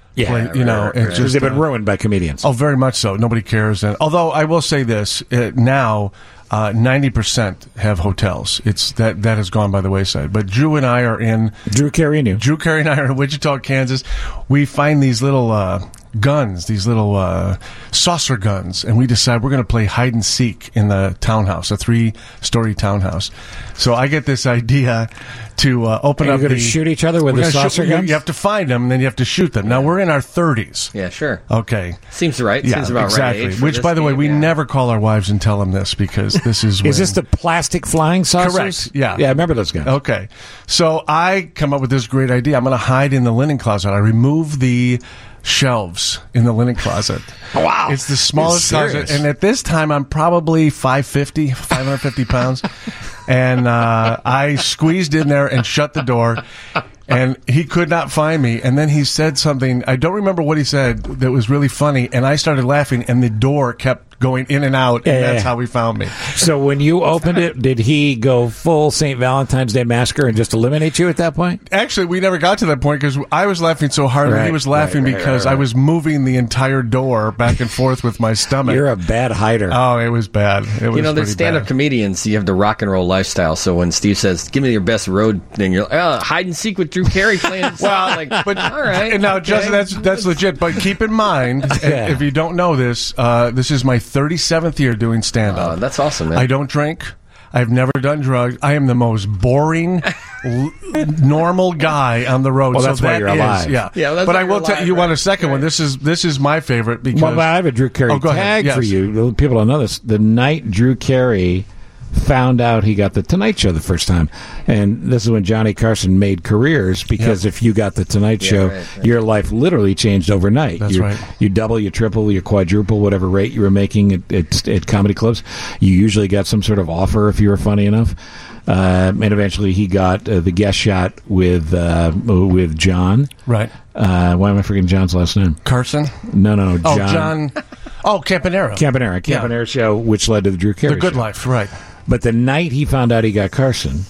Yeah, play, right, you know, right, it's right. just They've been uh, ruined by comedians. Oh, very much so. Nobody cares. And although I will say this, uh, now uh, ninety percent have hotels. It's that that has gone by the wayside. But Drew and I are in Drew Carey and you. Drew Carey and I are in Wichita, Kansas. We find these little uh, guns, these little uh, saucer guns, and we decide we're going to play hide and seek in the townhouse, a three-story townhouse. So I get this idea to uh, open Are you up. gonna the, shoot each other with we're the gonna saucer shoot, you- guns? You have to find them, and then you have to shoot them. Now we're in our thirties. Yeah, sure. Okay. Seems right. Yeah, Seems about exactly. right. age for Which, this by the way, game, we yeah. never call our wives and tell them this because this is. Is when- this the plastic flying saucers? Correct. Yeah. Yeah, I remember those guys. Okay. So I come up with this great idea. I'm going to hide in the linen closet. I remove the shelves in the linen closet. Wow. It's the smallest You're closet. serious. And at this time, I'm probably five fifty, five hundred fifty pounds. And uh, I squeezed in there and shut the door. And he could not find me. And then he said something. I don't remember what he said that was really funny. And I started laughing, and the door kept going in and out. And Yeah, that's yeah. how he found me. So when you opened it, did he go full Saint Valentine's Day massacre and just eliminate you at that point? Actually, we never got to that point because I was laughing so hard and he Right, was laughing right, right, because right, I right. was moving the entire door back and forth with my stomach. You're a bad hider. Oh, it was bad. It was You know, the pretty stand-up bad. comedians, you have the rock and roll lifestyle. So when Steve says, "Give me your best road thing," you're like, "Oh, hide and seek with Drew Carey playing." well, like, but all right. And now, okay. Justin, that's that's legit. But keep in mind, and Yeah. if you don't know this, uh, this is my thirty-seventh year doing stand-up. Oh, that's awesome, man. I don't drink. I've never done drugs. I am the most boring, l- normal guy on the road. Well, so that's why that you're is- alive. Yeah, Yeah, that's but why I will you're tell alive, you want a right, second one. right. This is this is my favorite because Well, I have a Drew Carey Oh, go ahead. tag Yes. for you. People don't know this. The night Drew Carey found out he got the Tonight Show the first time, and this is when Johnny Carson made careers, because if you got the Tonight Yeah, Show, right, right. your life literally changed overnight. That's you, right. You double, you triple, you quadruple, whatever rate you were making at, at, at comedy clubs. You usually got some sort of offer if you were funny enough. Uh, and eventually he got uh, the guest shot with uh, with John. Right. Uh, why am I forgetting John's last name? Carson. No, no, Oh, John. John. Oh, Campanera. Campanera. Yeah. Campanera show, which led to the Drew Carey The Good show. Life. Right. But the night he found out he got Carson,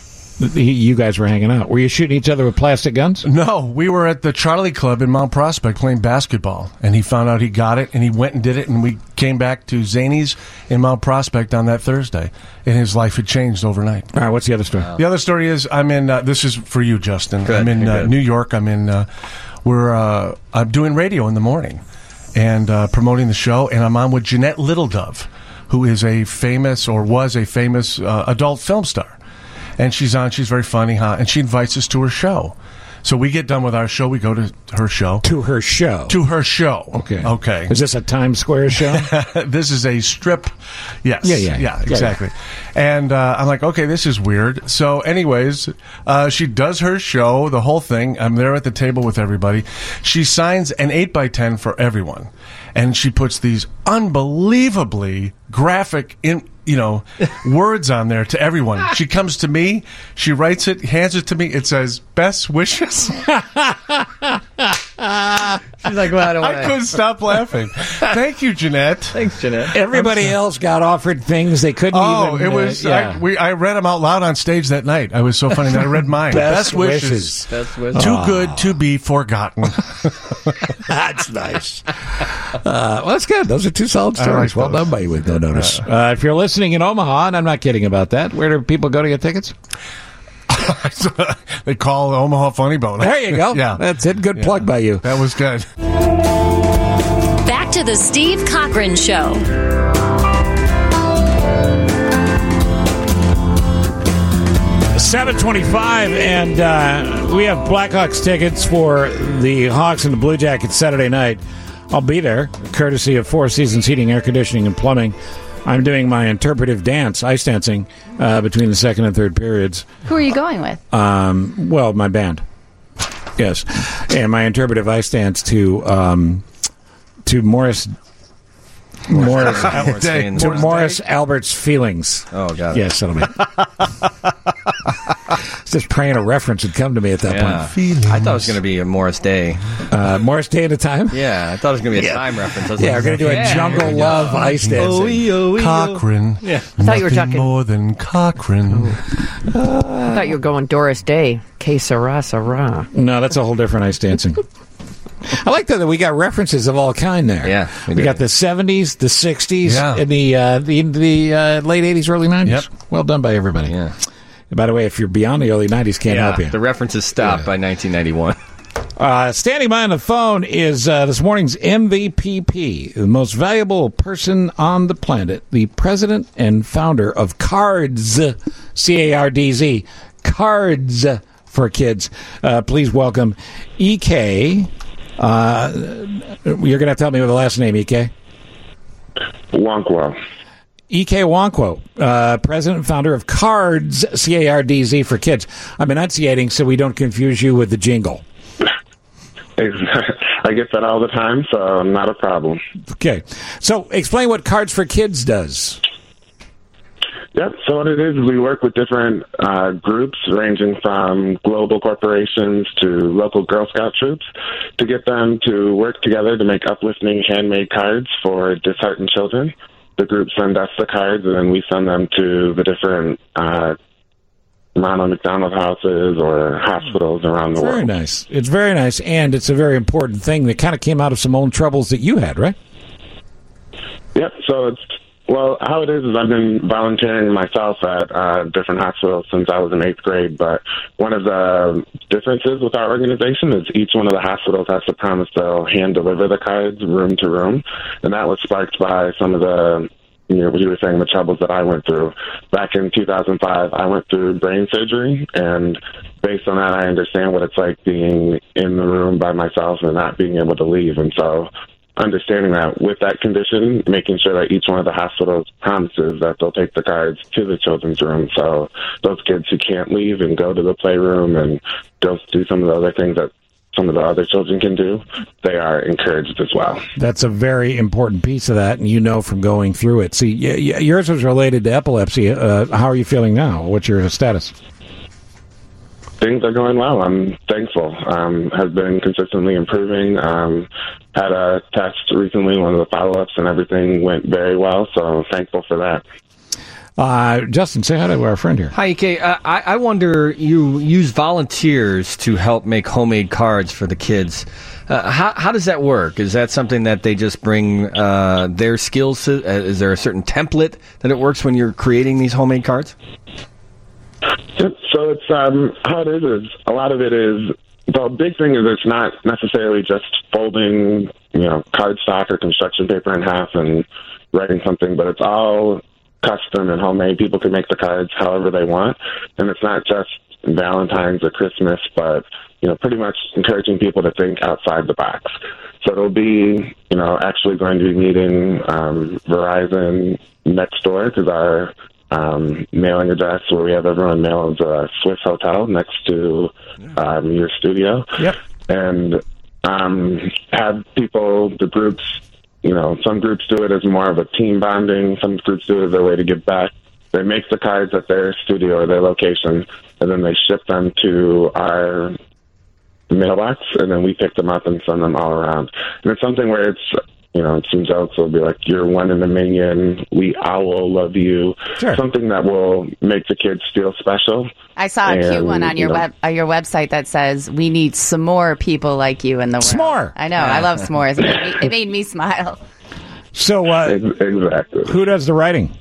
he, you guys were hanging out. Were you shooting each other with plastic guns? No, we were at the Charlie Club in Mount Prospect playing basketball, and he found out he got it, and he went and did it, and we came back to Zany's in Mount Prospect on that Thursday, and his life had changed overnight. All right, what's the other story? The other story is I'm in. Uh, this is for you, Justin. Good, I'm in uh, good. New York. I'm in. Uh, we're. Uh, I'm doing radio in the morning, and uh, promoting the show, and I'm on with Jeanette Littledove, who is a famous or was a famous uh, adult film star. And she's on, she's very funny, huh? And she invites us to her show. So we get done with our show, we go to her show. To her show. To her show. Okay. Okay. Is this a Times Square show? This is a strip. Yes. Yeah, yeah, Yeah, yeah. exactly. And uh, I'm like, okay, this is weird. So, anyways, uh, she does her show, the whole thing. I'm there at the table with everybody. She signs an eight by ten for everyone. And she puts these unbelievably graphic in you know words on there to everyone. She comes to me, she writes it, hands it to me. It says best wishes. She's like, well, I don't I want couldn't stop laughing. Thank you, Jeanette. Thanks, Jeanette. Everybody else got offered things they couldn't Oh, even. it was. Uh, yeah. I, we, I read them out loud on stage that night. I was so funny that I read mine. Best wishes. wishes. Best wishes. Too good to be forgotten. That's nice. Uh, well, that's good. Those are two solid I stories. like Well those. done by you with no notice. Uh, if you're listening in Omaha, and I'm not kidding about that, where do people go to get tickets? They call Omaha Funny Bone. There you go. Yeah. That's it. Good Yeah. plug by you. That was good. Back to the Steve Cochran Show. seven twenty-five, and uh, we have Blackhawks tickets for the Hawks and the Blue Jackets Saturday night. I'll be there, courtesy of Four Seasons Heating, Air Conditioning, and Plumbing. I'm doing my interpretive dance, ice dancing, uh, between the second and third periods. Who are you going with? Um, well, my band, yes, and my interpretive ice dance to um, to Morris. Morris, Morris to Day. Morris Albert's Feelings. Oh, got it. Yes, that'll be. Just praying a reference would come to me at that Yeah. point. I thought it was going to be a Morris Day. Uh, Morris Day at a time? Yeah, I thought it was going to be a Yeah. time reference. I was Yeah, like, we're going to do a yeah, Jungle here we go. Love ice dancing. Oh-ee, oh-ee, oh. Cochran. Yeah. I thought you were Nothing talking- more than Cochran. I thought you were going Doris Day. Que sera, sera. No, that's a whole different ice dancing. I like that we got references of all kind there. Yeah, we, we got did. the seventies, the sixties, Yeah. and the uh, the the uh, late eighties, early nineties. Yep. Well done by everybody. Yeah. And by the way, if you're beyond the early nineties, can't Yeah, help you. the references stopped by nineteen ninety-one. Uh, standing by on the phone is uh, this morning's M V P, the most valuable person on the planet, the president and founder of Cards, C A R D Z, Cards for Kids. Uh, please welcome E K. Uh, you're going to have to help me with the last name, E K. Wonkwo. E K. Wonkwo, uh, president and founder of Cards, C A R D Z for Kids. I'm enunciating so we don't confuse you with the jingle. I get that all the time, so not a problem. Okay. So explain what Cards for Kids does. Yep. So what it is, we work with different uh, groups ranging from global corporations to local Girl Scout troops to get them to work together to make uplifting handmade cards for disheartened children. The groups send us the cards, and then we send them to the different uh, Ronald McDonald houses or hospitals around the Very world. nice. It's very nice, and it's a very important thing that kind of came out of some own troubles that you had, right? Yep. So it's well, how it is is I've been volunteering myself at uh, different hospitals since I was in eighth grade. But one of the differences with our organization is each one of the hospitals has to promise they'll hand deliver the cards room to room, and that was sparked by some of the. You know, what you were saying, the troubles that I went through. Back in two thousand five, I went through brain surgery, and based on that, I understand what it's like being in the room by myself and not being able to leave. And so understanding that with that condition, making sure that each one of the hospitals promises that they'll take the cards to the children's room. So those kids who can't leave and go to the playroom and go do some of the other things that some of the other children can do, they are encouraged as well. That's a very important piece of that, and you know from going through it. See, y- y- yours was related to epilepsy. Uh, how are you feeling now? What's your status? Things are going well. I'm thankful. Um, has been consistently improving. Um, had a test recently, one of the follow-ups, and everything went very well, so I'm thankful for that. Uh, Justin, say hi to our friend here. Hi, E K. Uh, I, I wonder, you use volunteers to help make homemade cards for the kids. Uh, how, how does that work? Is that something that they just bring uh, their skills to? Uh, is there a certain template that it works when you're creating these homemade cards? Yep. So it's um, how it is. Is a lot of it is the big thing is it's not necessarily just folding, you know, cardstock or construction paper in half and writing something, but it's all custom and homemade. People can make the cards however they want, and it's not just Valentine's or Christmas, but you know, pretty much encouraging people to think outside the box. So it'll be, you know, actually going to be meeting um, Verizon next door because our um, mailing address where we have everyone mail is a Swiss Hotel next to um, your studio. Yep. And um, have people, the groups, you know, some groups do it as more of a team bonding. Some groups do it as a way to give back. They make the cards at their studio or their location, and then they ship them to our mailbox, and then we pick them up and send them all around. And it's something where it's, you know, some jokes will be like, you're one in a million, we owl love you. Sure. Something that will make the kids feel special. I saw a cute And, one on your you know, web uh, your website that says, "We need some more people like you in the world." S'more. I know. I love s'mores. It made me, it made me smile. So, uh, Ex- exactly. who does the writing?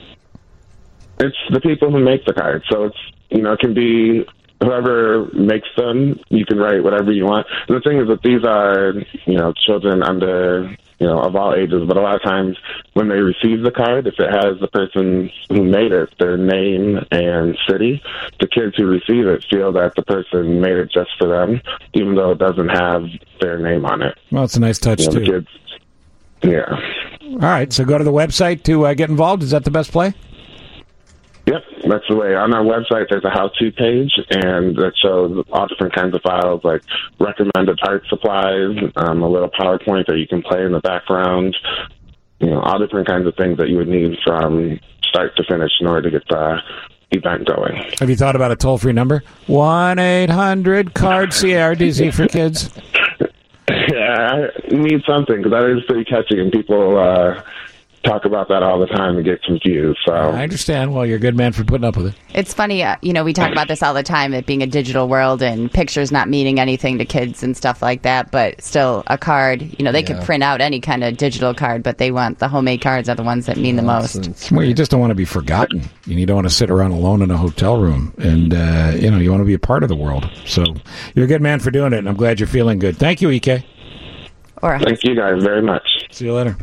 It's the people who make the cards. So it's, you know, it can be whoever makes them. You can write whatever you want. And the thing is that these are, you know, children under, you know, of all ages. But a lot of times when they receive the card, if it has the person who made it, their name and city, the kids who receive it feel that the person made it just for them, even though it doesn't have their name on it. Well, it's a nice touch, You know, the too. kids, yeah. All right, so go to the website to uh, get involved. Is that the best play? Yep, that's the way. On our website, there's a how-to page, and that shows all different kinds of files, like recommended art supplies, um, a little PowerPoint that you can play in the background, you know, all different kinds of things that you would need from start to finish in order to get the event going. Have you thought about a toll-free number? one eight hundred card C A R D Z for kids. Yeah, I need something, because that is pretty catchy, and people uh, talk about that all the time and get some views. So I understand. Well, you're a good man for putting up with it. It's funny, uh, you know, we talk about this all the time, it being a digital world and pictures not meaning anything to kids and stuff like that, but still a card, you know, they Yeah. could print out any kind of digital card, but they want the homemade cards are the ones that mean the most. Well, you just don't want to be forgotten, and you don't want to sit around alone in a hotel room, and uh, you know you want to be a part of the world. So you're a good man for doing it, and I'm glad you're feeling good. Thank you, E K. Or thank you guys very much. See you later.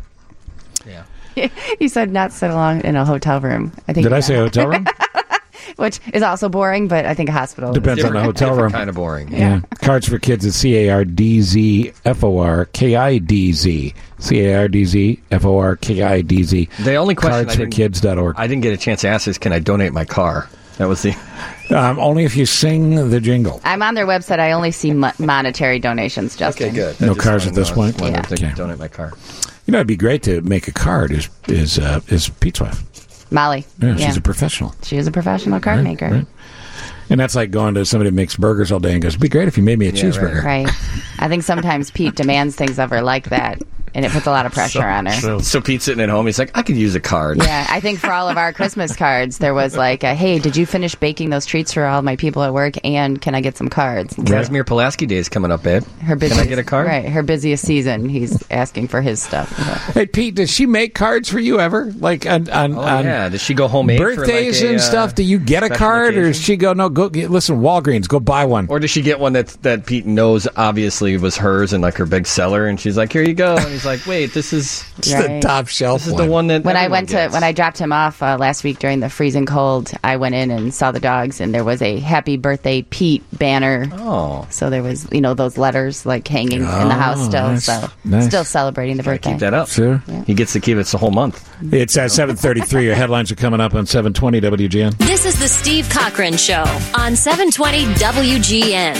You said not sit alone in a hotel room. I think. Did I say hotel room? Which is also boring, but I think a hospital is Depends on the different. hotel room. Kind of boring. Yeah. Cards for Kids at C A R D Z F O R K I D Z. C A R D Z F O R K I D Z. The only question I cards for didn't- kids dot org. I didn't get a chance to ask is, can I donate my car? That was the... Um, only if you sing the jingle. I'm on their website. I only see mo- monetary donations, Justin. Okay, good. No I just cars at wanted this to- point? wanted to Okay. donate my car. You know, it'd be great to make a card. Is is uh, is Pete's wife? Molly. Yeah, she's a professional. She is a professional card Right, maker. right. And that's like going to somebody who makes burgers all day and goes, "It'd be great if you made me a cheeseburger." Right. I think sometimes Pete demands things of her like that, and it puts a lot of pressure on her. So, so Pete's sitting at home. He's like, I could use a card. Yeah, I think for all of our Christmas cards, there was like, a, hey, did you finish baking those treats for all my people at work? And can I get some cards? Casimir Pulaski Day is coming up, babe. Her Can I get a card? Right, her busiest season. He's asking for his stuff. Hey, Pete, does she make cards for you ever? Like on, on, Oh, on yeah. Does she go homemade for, like, birthdays a, and uh, stuff? Do you get a special card, or occasion? does she go, no, go get, listen, Walgreens, go buy one? Or does she get one that that Pete knows obviously was hers and like her big seller, and she's like, here you go, and he's like, wait, this is It's the top shelf This is one. the one that When I everyone went to gets. when I dropped him off uh, last week during the freezing cold, I went in and saw the dogs, and there was a "Happy Birthday, Pete" banner. Oh, so there was you know those letters like hanging in the house Oh, still, nice. so Nice. still celebrating the birthday. keep that up. Sure. He gets to keep it the whole month. It's at seven thirty-three. Your headlines are coming up on seven twenty W G N. This is the Steve Cochran Show on seven twenty W G N.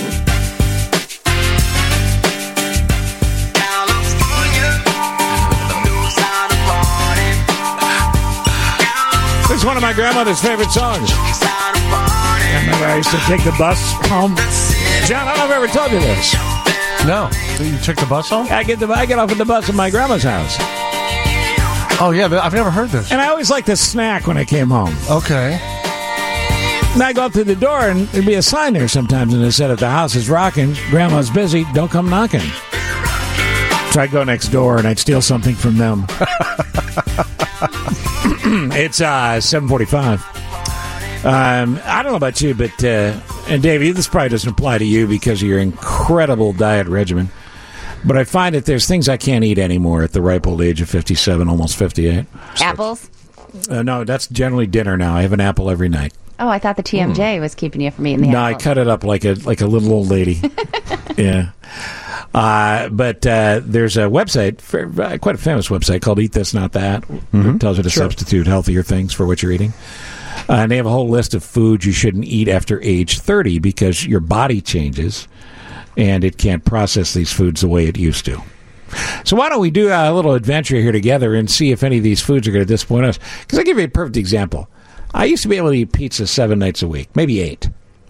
This is one of my grandmother's favorite songs. I remember I used to take the bus home. John, I don't know if I ever told you this. No. You took the bus home? I get the I get off at the bus at my grandma's house. Oh, yeah. but I've never heard this. And I always liked to snack when I came home. Okay. And I go up to the door, and there'd be a sign there sometimes, and it said, if the house is rocking, grandma's busy, don't come knocking. So I'd go next door, and I'd steal something from them. It's uh, seven forty-five. Um, I don't know about you, but, uh, and Dave, this probably doesn't apply to you because of your incredible diet regimen, but I find that there's things I can't eat anymore at the ripe old age of fifty-seven, almost fifty-eight. Apples? Uh, no, that's generally dinner now. I have an apple every night. Oh, I thought the T M J was keeping you from eating the No, I apples. cut it up like a like a little old lady. Yeah. Uh, but uh, there's a website, for, uh, quite a famous website called Eat This Not That. It tells you to Sure. substitute healthier things for what you're eating. Uh, and they have a whole list of foods you shouldn't eat after age thirty because your body changes and it can't process these foods the way it used to. So why don't we do a little adventure here together and see if any of these foods are going to disappoint us? Because I'll give you a perfect example. I used to be able to eat pizza seven nights a week, maybe eight.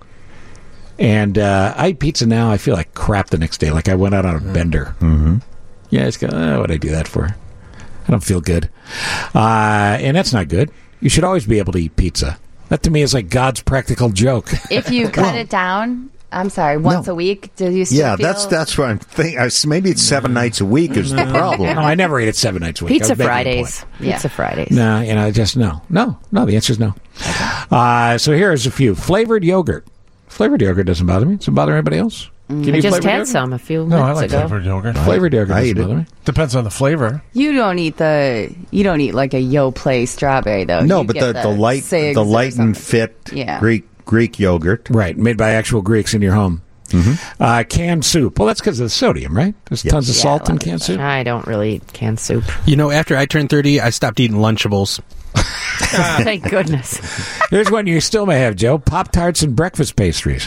And uh, I eat pizza now, I feel like crap the next day, like I went out on a bender. Mm-hmm. Yeah, it's go, oh, what would I do that for? I don't feel good. Uh, and that's not good. You should always be able to eat pizza. That to me is like God's practical joke. If you cut it down, I'm sorry, once a week, do you still Yeah, feel... that's that's what I'm thinking. I s- Maybe it's seven nights a week is the problem. No, I never eat it seven nights a week. Pizza I was making a Fridays. point. Pizza Fridays. No, you know, just no. No, no, the answer is no. Uh, so here's a few. Flavored yogurt. Flavored yogurt doesn't bother me. Does it bother anybody else? Can I eat just flavored had yogurt? some a few No, minutes I like ago. flavored yogurt. Flavored yogurt I doesn't eat it. bother me. Depends on the flavor. You don't eat the you don't eat like a Yo Play strawberry though. No, You but get the, the light Sigs the or light and something. fit Yeah. Greek Greek yogurt. Right, made by actual Greeks in your home. Uh, canned soup. Well, that's because of the sodium, right? There's tons of Yeah, salt a lot in of canned soup. I don't really eat canned soup. You know, after I turned thirty, I stopped eating Lunchables. Thank goodness. Here's one you still may have, Joe. Pop-Tarts and breakfast pastries.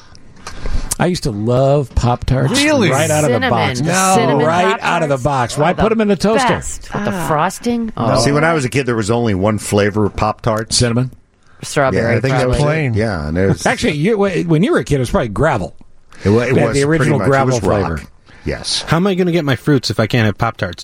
I used to love Pop-Tarts Really? right out of the Cinnamon. box. No. Cinnamon Right out of the box. Why Oh, put them in the toaster? Best. With the frosting. Oh. See, when I was a kid, there was only one flavor of Pop Tarts. Cinnamon. Strawberry. Yeah, I think that was probably. Plain. it. Yeah, and it was Actually, you, when you were a kid, it was probably gravel. it, wa- it They had was the original pretty much, gravel it was rock. flavor. Yes. How am I going to get my fruits if I can't have Pop Tarts, dude?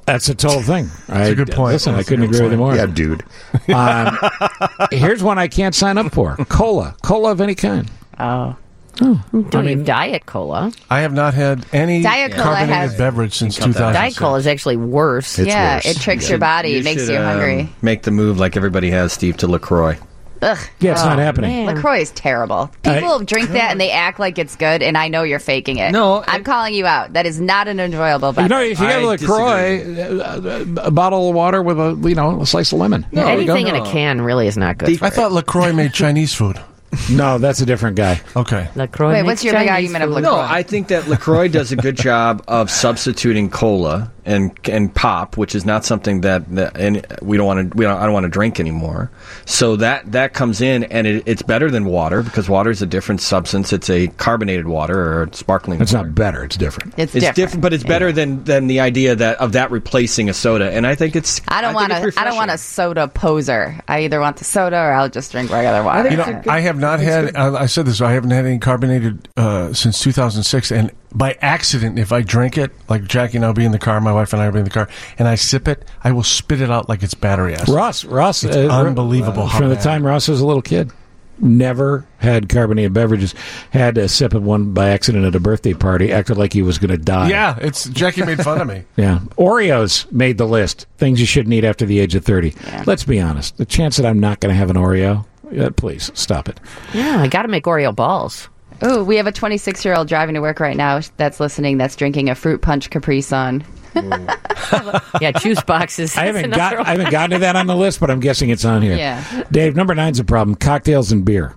That's a total thing. That's I, a good point. Listen, That's I couldn't a good agree with you more. Yeah, dude. Um, here's one I can't sign up for. Cola. Cola of any kind. Oh. Oh. Don't I mean, even Diet Cola. I have not had any Diet Cola carbonated has- beverage since two thousand. Diet Cola is actually worse. It's yeah, worse. it tricks your body. It makes should, you um, hungry. Make the move like everybody has, Steve, to LaCroix. Ugh. Yeah, it's not Oh, happening. man. LaCroix is terrible. People drink that and they act like it's good, and I know you're faking it. No, I'm calling you out. That is not an enjoyable You beverage. know, if you get I LaCroix, uh, a bottle of water with a you know a slice of lemon. Yeah, There you go. anything in a can really is not good. I thought LaCroix made Chinese food. No, that's a different guy. Okay. LaCroix Wait, makes what's your big Chinese argument of food. LaCroix? No, I think that LaCroix does a good job of substituting cola and and pop, which is not something that, that and we don't want to. We don't. I don't want to drink anymore. So that that comes in, and it, it's better than water because water is a different substance. It's a carbonated water or sparkling. It's water. not better. It's different. It's, It's different. different, but it's better than, than the idea that of that replacing a soda. And I think it's. I don't want think a. it's I don't want a soda poser. I either want the soda or I'll just drink regular water. You know, I have not had. Uh, I said this. I haven't had any carbonated uh, since two thousand six, and by accident, if I drink it, like Jackie and I'll be in the car, my wife and I will be in the car, and I sip it, I will spit it out like it's battery acid. Ross, Ross, It's uh, unbelievable. how From the bad. time Ross was a little kid, never had carbonated beverages. Had a sip of one by accident at a birthday party. Acted like he was going to die. Yeah, it's Jackie made fun of me. Yeah. Oreos made the list. Things you shouldn't eat after the age of thirty. Let's be honest. The chance that I'm not going to have an Oreo, uh, please stop it. Yeah, I got to make Oreo balls. Ooh, we have a twenty-six-year-old driving to work right now that's listening that's drinking a fruit punch Capri Sun. Yeah, juice boxes. I haven't That's got. another I haven't gotten to that on the list, but I'm guessing it's on here. Yeah. Dave, number nine's a problem. Cocktails and beer.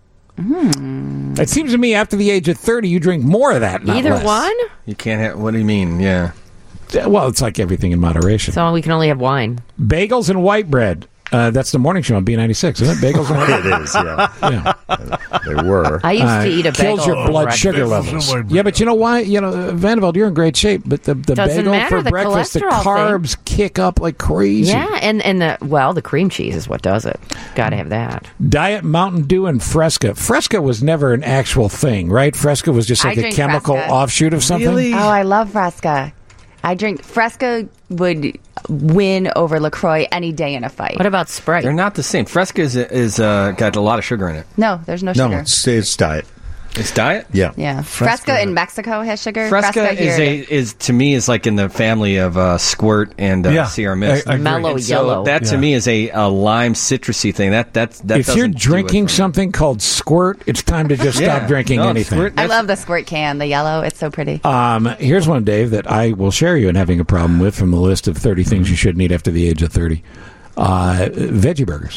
Hmm. It seems to me after the age of thirty, you drink more of that. Not Either less. one? You can't have. What do you mean? Yeah. Well, it's like everything in moderation. So we can only have wine. Bagels and white bread. Uh, that's the morning show on B ninety-six, isn't it? Bagels and white bread. It is, yeah. Yeah. They were. I used Uh, to eat a bagel. kills your blood breakfast. sugar levels. Yeah, but you know why? You know, Vanderbilt, you're in great shape. But the, the Doesn't bagel matter, for the breakfast, the cholesterol carbs kick up like crazy. Yeah, and and the well, the cream cheese is what does it. Got to have that. Diet Mountain Dew and Fresca. Fresca was never an actual thing, right? Fresca was just I like a drink chemical Fresca. offshoot of something. Really? Oh, I love Fresca. I drink Fresca would win over LaCroix any day in a fight. What about Sprite? They're not the same. Fresca is, is uh, got a lot of sugar in it. No, there's no No, sugar. it's, it's diet. It's diet. Yeah. Yeah, Fresca. Fresca in Mexico has sugar. Fresca, here is a is to me is like in the family of uh, Squirt and uh, Yeah, Sierra Mist. I- I agree. Mellow And so yellow. that to Yeah. me is a, a lime citrusy thing. That that's that. If you're doesn't do it drinking for me. something called Squirt, it's time to just Yeah. stop drinking No, anything. Squirt- I that's- love the squirt can, the yellow. It's so pretty. Um, here's one, Dave, that I will share you in having a problem with from the list of thirty things you shouldn't eat after the age of thirty. Uh, veggie burgers.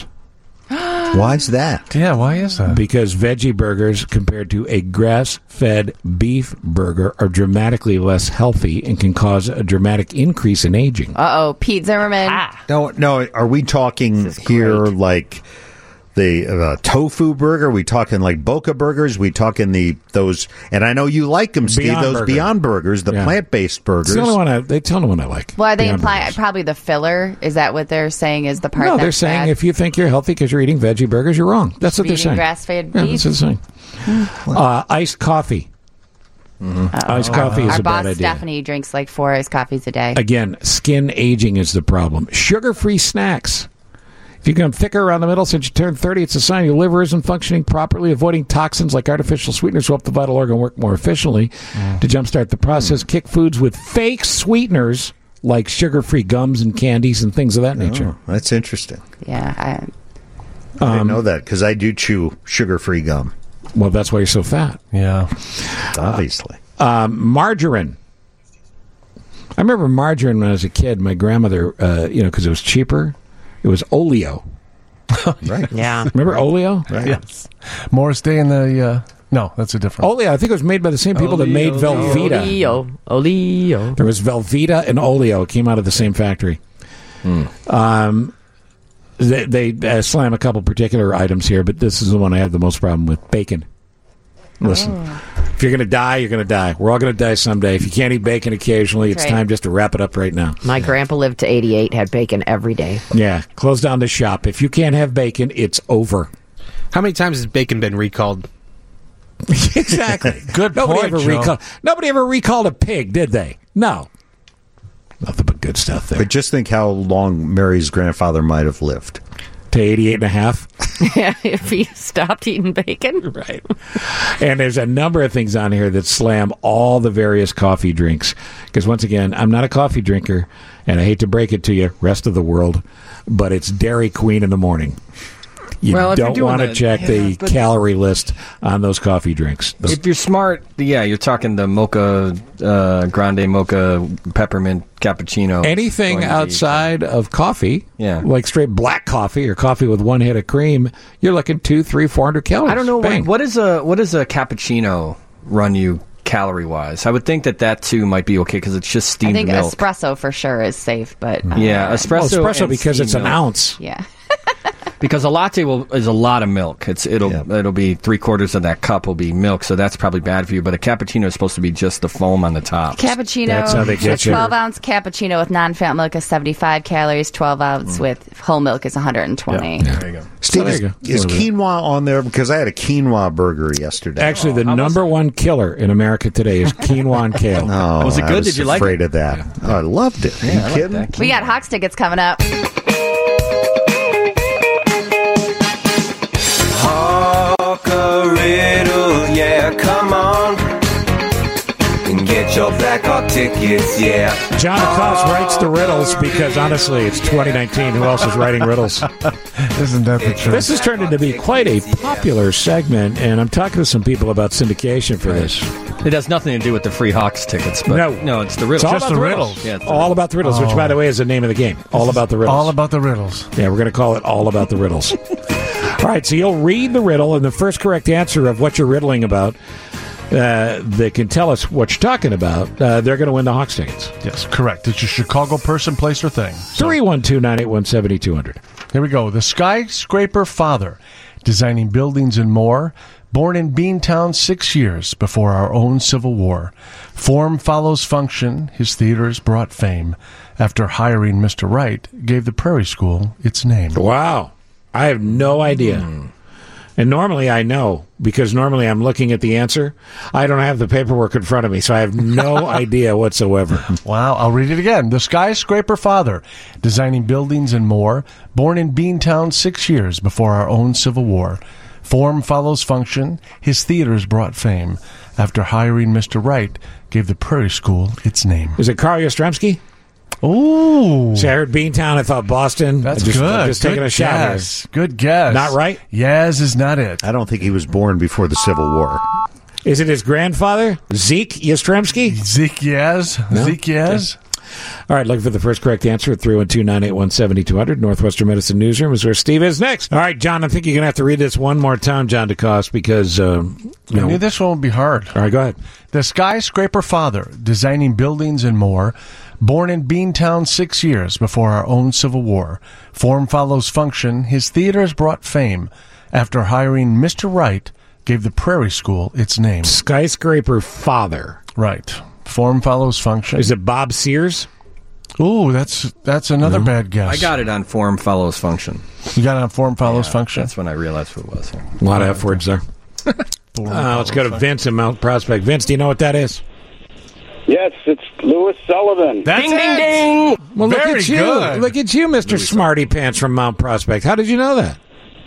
Why's that? Yeah, why is that? Because veggie burgers, compared to a grass-fed beef burger, are dramatically less healthy and can cause a dramatic increase in aging. Uh oh, Pete Zimmerman. No, no. Are we talking here great. like the uh, tofu burger? We talking like Boca burgers? We talking the those? And I know you like them, Steve. Beyond those Burger. Beyond burgers, the Yeah. plant-based burgers. It's the only one I, they tell the one I like. Well, are they Beyond implying Burgers. probably the filler? Is that what they're saying is the part No, that's they're saying bad? if you think you're healthy because you're eating veggie burgers, you're wrong. That's what they're Eating saying. grass-fed Yeah, beef? that's what they're saying. Uh, iced coffee. Iced coffee is Our a boss bad idea. Stephanie drinks like four iced coffees a day. Again, skin aging is the problem. Sugar-free snacks. If you become thicker around the middle since you turned thirty, it's a sign your liver isn't functioning properly. Avoiding toxins like artificial sweeteners will help the vital organ work more efficiently. To jumpstart the process, kick foods with fake sweeteners like sugar-free gums and candies and things of that nature. Oh, that's interesting. Yeah, I, I Um, didn't know that because I do chew sugar-free gum. Well, that's why you're so fat. Yeah. Obviously. Um, margarine. I remember margarine when I was a kid. My grandmother, uh, you know, because it was cheaper, it was Oleo. Right. Yeah. Remember Oleo? Right. Yes. Morris Day in the. Uh, no, that's a different. Oleo, I think it was made by the same people that made Velveeta. Oleo. Oleo. There was Velveeta and Oleo. It came out of the same factory. Um, they they uh, slam a couple particular items here, but this is the one I have the most problem with. Bacon. Listen, if you're going to die, you're going to die. We're all going to die someday. If you can't eat bacon occasionally, That's it's right. time just to wrap it up right now. My grandpa lived to eighty-eight, had bacon every day. Yeah, close down the shop. If you can't have bacon, it's over. How many times has bacon been recalled? Exactly. Good Nobody point, ever Joe. recalled. Nobody ever recalled a pig, did they? No. Nothing but good stuff there. But just think how long Mary's grandfather might have lived. To eighty-eight and a half. Yeah, if he stopped eating bacon. Right. And there's a number of things on here that slam all the various coffee drinks. Because once again, I'm not a coffee drinker, and I hate to break it to you, rest of the world, but it's Dairy Queen in the morning. You well, don't want to check yeah, the calorie list on those coffee drinks. Those, if you're smart, yeah, you're talking the mocha, uh, grande mocha, peppermint cappuccino. anything outside of coffee, Yeah. like straight black coffee or coffee with one hit of cream, you're looking two, three, four hundred calories. I don't know Bang. what, what is a what is a cappuccino run you calorie wise. I would think that that too might be okay because it's just I steamed think milk. espresso for sure is safe, but uh, Yeah, espresso. Well, espresso and because it's steamed an milk. ounce. Yeah. Because a latte will is a lot of milk. It's it'll it'll be three quarters of that cup will be milk, so that's probably bad for you. But a cappuccino is supposed to be just the foam on the top. Cappuccino, That's how they get a you. twelve ounce cappuccino with non-fat milk is seventy-five calories. twelve ounce with whole milk is one hundred twenty. There you go. Steve, there is, you go. is quinoa on there? Because I had a quinoa burger yesterday. Actually, the number one killer in America today is quinoa and kale. Oh, Was it I good? was Did you like afraid it? of that. Oh, I loved it. Are you I like kidding? that. We got Hawks tickets coming up. Hawk a riddle, yeah, come on. And get your Blackhawk tickets, yeah. John DeCoste writes the riddles because, honestly, it's twenty nineteen. Who else is writing riddles? Isn't that the truth? This has turned into be quite a popular segment, and I'm talking to some people about syndication for this. It has nothing to do with the free Hawks tickets, but No. no, it's the It's riddles. all Just about the the riddles. riddles. Yeah, it's the all about the riddles, which, Oh. by the way, is the name of the game. All about the riddles. All about the riddles. Yeah, we're going to call it All About the Riddles. All right, so you'll read the riddle, and the first correct answer of what you're riddling about uh, that can tell us what you're talking about, uh, they're going to win the Hawks tickets. Yes, correct. It's a Chicago person, place, or thing. three one two, nine eight one, seven two zero zero. Here we go. The skyscraper father, designing buildings and more, born in Beantown six years before our own Civil War. Form follows function. His theaters brought fame. After hiring Mister Wright, gave the Prairie School its name. Wow. I have no idea. And normally I know, because normally I'm looking at the answer. I don't have the paperwork in front of me, so I have no idea whatsoever. Wow, I'll read it again. The skyscraper father, designing buildings and more, born in Beantown six years before our own Civil War. Form follows function. His theaters brought fame. After hiring Mister Wright, gave the Prairie School its name. Is it Carl Yastrzemski? Ooh. See, I heard Beantown. I thought Boston. That's I just, good. I'm just taking Good a shot here. guess. Good guess. Not right? Yaz is not it. I don't think he was born before the Civil War. Is it his grandfather, Zeke Yastrzemski? Zeke Yaz. No? Zeke Yaz. All right, looking for the first correct answer at three one two, nine eight one, seven two zero zero. Northwestern Medicine Newsroom is where Steve is next. All right, John, I think you're going to have to read this one more time, John DeCoste, because, uh, you I know. knew this one would be hard. All right, go ahead. The skyscraper father, designing buildings and more, born in Beantown six years before our own Civil War. Form follows function. His theaters brought fame. After hiring Mister Wright, gave the Prairie School its name. Skyscraper father. Right. Form follows function. Is it Bob Sears? Ooh, that's that's another No. bad guess. I got it on form follows function. You got it on form follows Yeah, function? That's when I realized who it was. A lot of F words there. Form Uh, let's follows go to function. Vince in Mount Prospect. Vince, do you know what that is? Yes, it's Louis Sullivan. That's Ding, it. ding, ding. Well, Very look at you. good. Look at you, Mister Smarty Pants from Mount Prospect. How did you know that?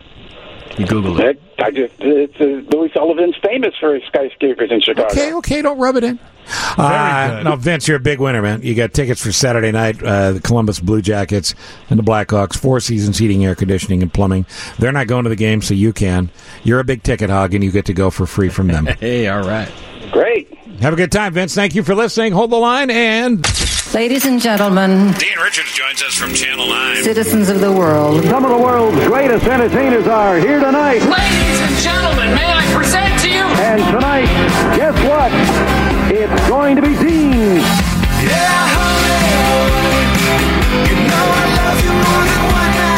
You Googled it. I, I just, it's, uh, Louis Sullivan's famous for his skyscrapers in Chicago. Okay, okay, don't rub it in. Uh, good. no, Vince, you're a big winner, man. You got tickets for Saturday night, uh, the Columbus Blue Jackets and the Blackhawks, Four Seasons Heating, Air Conditioning, and Plumbing. They're not going to the game, so you can. You're a big ticket hog, and you get to go for free from them. Hey, all right. Great. Have a good time, Vince. Thank you for listening. Hold the line, and... Ladies and gentlemen, Dean Richards joins us from Channel nine. citizens of the world, Some of the world's greatest entertainers are here tonight. Ladies and gentlemen, may I present to you? And tonight, guess what? It's going to be Dean. Yeah, honey, you know I love you more than what I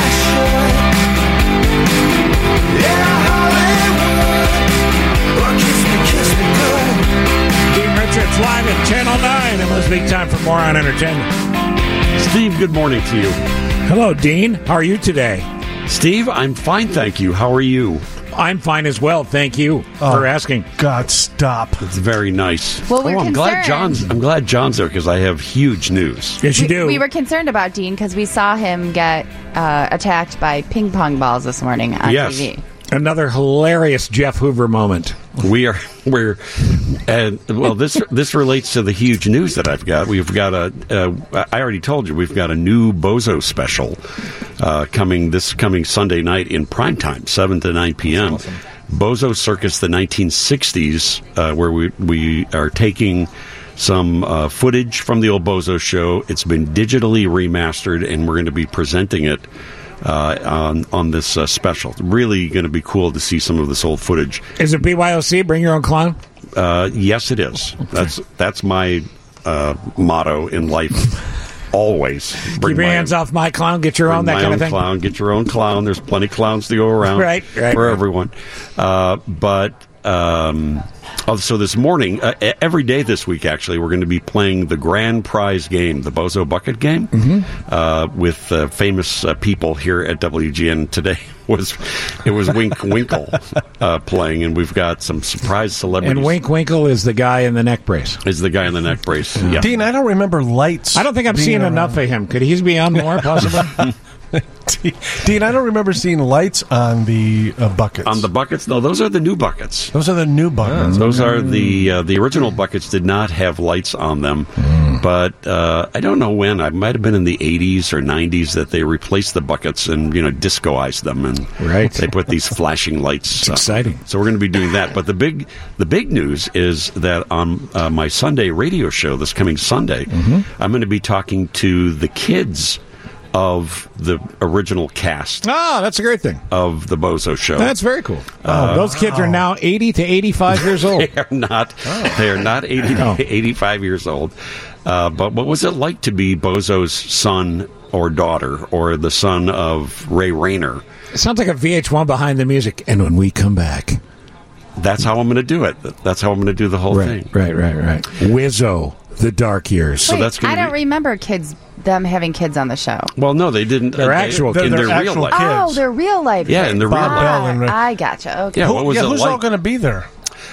should. Yeah, Hollywood, or kiss me, kiss me good. Dean Richards live at Channel nine. It must be time for more on entertainment. Steve, good morning to you. Hello, Dean. How are you today? Steve, I'm fine, thank you. How are you? I'm fine as well. Thank you Oh, for asking. God, stop. It's very nice. Well, we're oh, I'm glad concerned. John's. I'm glad John's there because I have huge news. Yes, you we, do. we were concerned about Dean because we saw him get uh, attacked by ping pong balls this morning on Yes. T V. Another hilarious Jeff Hoover moment. We are we're and well this this relates to the huge news that I've got. We've got a uh, I already told you we've got a new Bozo special uh, coming this coming Sunday night in primetime, seven to nine p.m. Awesome. Bozo Circus, the nineteen sixties, uh, where we we are taking some uh, footage from the old Bozo show. It's been digitally remastered, and we're going to be presenting it uh, on on this uh, special. It's really going to be cool to see some of this old footage. Is it B Y O C? Bring your own clown? Uh, yes, it is. That's that's my uh, motto in life. Always bring Keep your my hands own, off my clown. Get your bring own, that my kind own of thing. clown. Get your own clown. There's plenty of clowns to go around Right, right, for right. everyone. Uh, but um, oh, so this morning, uh, e- every day this week, actually, we're going to be playing the grand prize game, the Bozo Bucket game, Mm-hmm. uh, with uh, famous uh, people here at W G N. Today was it was Wink Winkle uh, playing, and we've got some surprise celebrities. And Wink Winkle is the guy in the neck brace. Is the guy in the neck brace? Yeah. Dean, I don't remember lights. I don't think I'm being seeing around. enough of him. Could he be on more, possibly? Dean, I don't remember seeing lights on the uh, buckets. On the buckets? No, those are the new buckets. Those are the new buckets. Those are the uh, the original buckets did not have lights on them, but uh, I don't know when. I might have been in the eighties or nineties that they replaced the buckets and you know discoized them, and Right. they put these flashing lights. It's exciting. So we're going to be doing that. But the big the big news is that on uh, my Sunday radio show this coming Sunday, I'm going to be talking to the kids of the original cast Oh, that's a great thing. of the Bozo show. That's very cool. Uh, oh, those kids are now eighty to eighty-five years old. They are not. They are not eighty Oh. to eighty-five years old. Uh, but what was it like to be Bozo's son or daughter, or the son of Ray Rayner? It sounds like a V H one behind the music. And when we come back, That's how I'm going to do it. That's how I'm going to do the whole right, thing. right, right, right. Wizzo, the dark years. So Wait, that's going I to don't be. remember kids them having kids on the show. Well, no, they didn't. They're uh, they- actual in kids. their They're real actual life. kids. Oh, they're real life. Yeah, kids. in the real Bob life. Bell and Ray- Ah, I gotcha. Okay. Yeah, Who- what was yeah, it who's like? all going to be there?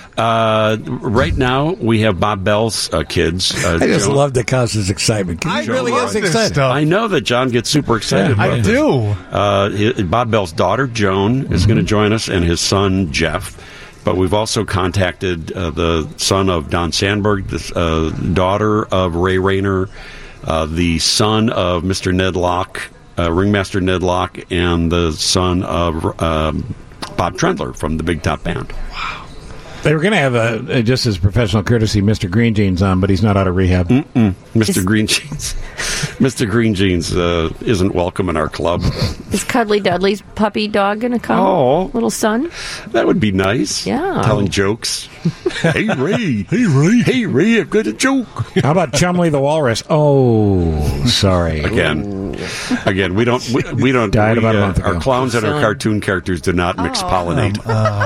Uh, right now, we have Bob Bell's uh, kids. Uh, I just Joan- love the cause's excitement. He really love is this excited. stuff. I know that John gets super excited Yeah, about I this. do. Uh, hi- Bob Bell's daughter, Joan, is going to join us, and his son, Jeff. But we've also contacted uh, the son of Don Sandberg, the uh, daughter of Ray Rayner, uh, the son of Mister Ned Locke, uh, Ringmaster Ned Locke, and the son of um, Bob Trendler from the Big Top Band. They were going to have, a, just as professional courtesy, Mister Green Jeans on, but he's not out of rehab. Mm-mm. Mister Green Jeans. Mister Green Jeans uh, isn't welcome in our club. Is Cuddly Dudley's puppy dog going to come? Oh. Little son? That would be nice. Yeah. Telling jokes. Hey, Ray. Hey, Ray. Hey, Ray, I've got a joke. How about Chumley the Walrus? Oh, sorry. Again. Again, we don't, we, we don't, Died we, about a uh, month ago. our clowns and our Son. cartoon characters do not mix pollinate.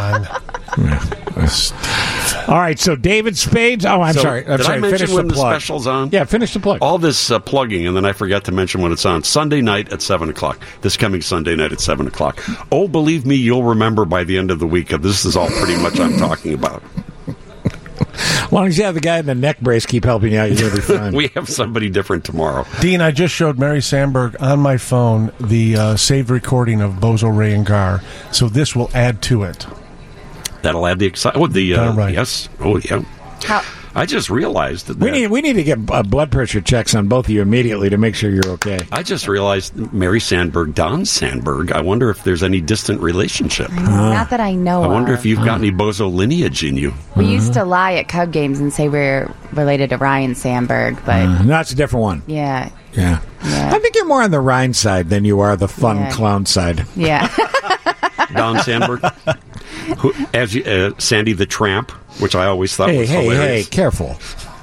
All right, so David Spades. Oh, I'm So, sorry. I'm did sorry. I mention Finish when the the plug. special's on? Yeah, finish the plug. All this uh, plugging, and then I forgot to mention when it's on. Sunday night at seven o'clock. This coming Sunday night at seven o'clock. Oh, believe me, you'll remember by the end of the week. uh, This is all pretty much I'm talking about. As long as you have the guy in the neck brace keep helping you out, you're going to be fine. We have somebody different tomorrow. Dean, I just showed Mary Sandberg on my phone the uh, saved recording of Bozo, Ray, and Gar, so this will add to it. That'll add the excitement. Oh, the, uh, Darn right. yes. Oh, yeah. How, I just realized that. we need we need to get uh, blood pressure checks on both of you immediately to make sure you're okay. I just realized Mary Sandberg, Don Sandberg. I wonder if there's any distant relationship. not that I know I wonder of. if you've got any Bozo lineage in you. We used to lie at Cub games and say we're related to Ryan Sandberg, but Uh, no, it's a different one. yeah. Yeah. Yeah. I think you're more on the Rhine side than you are the fun Yeah. clown side. Yeah. Don Sandberg, who, as you, uh, Sandy the Tramp, which I always thought Hey, was hey, hilarious. hey, careful.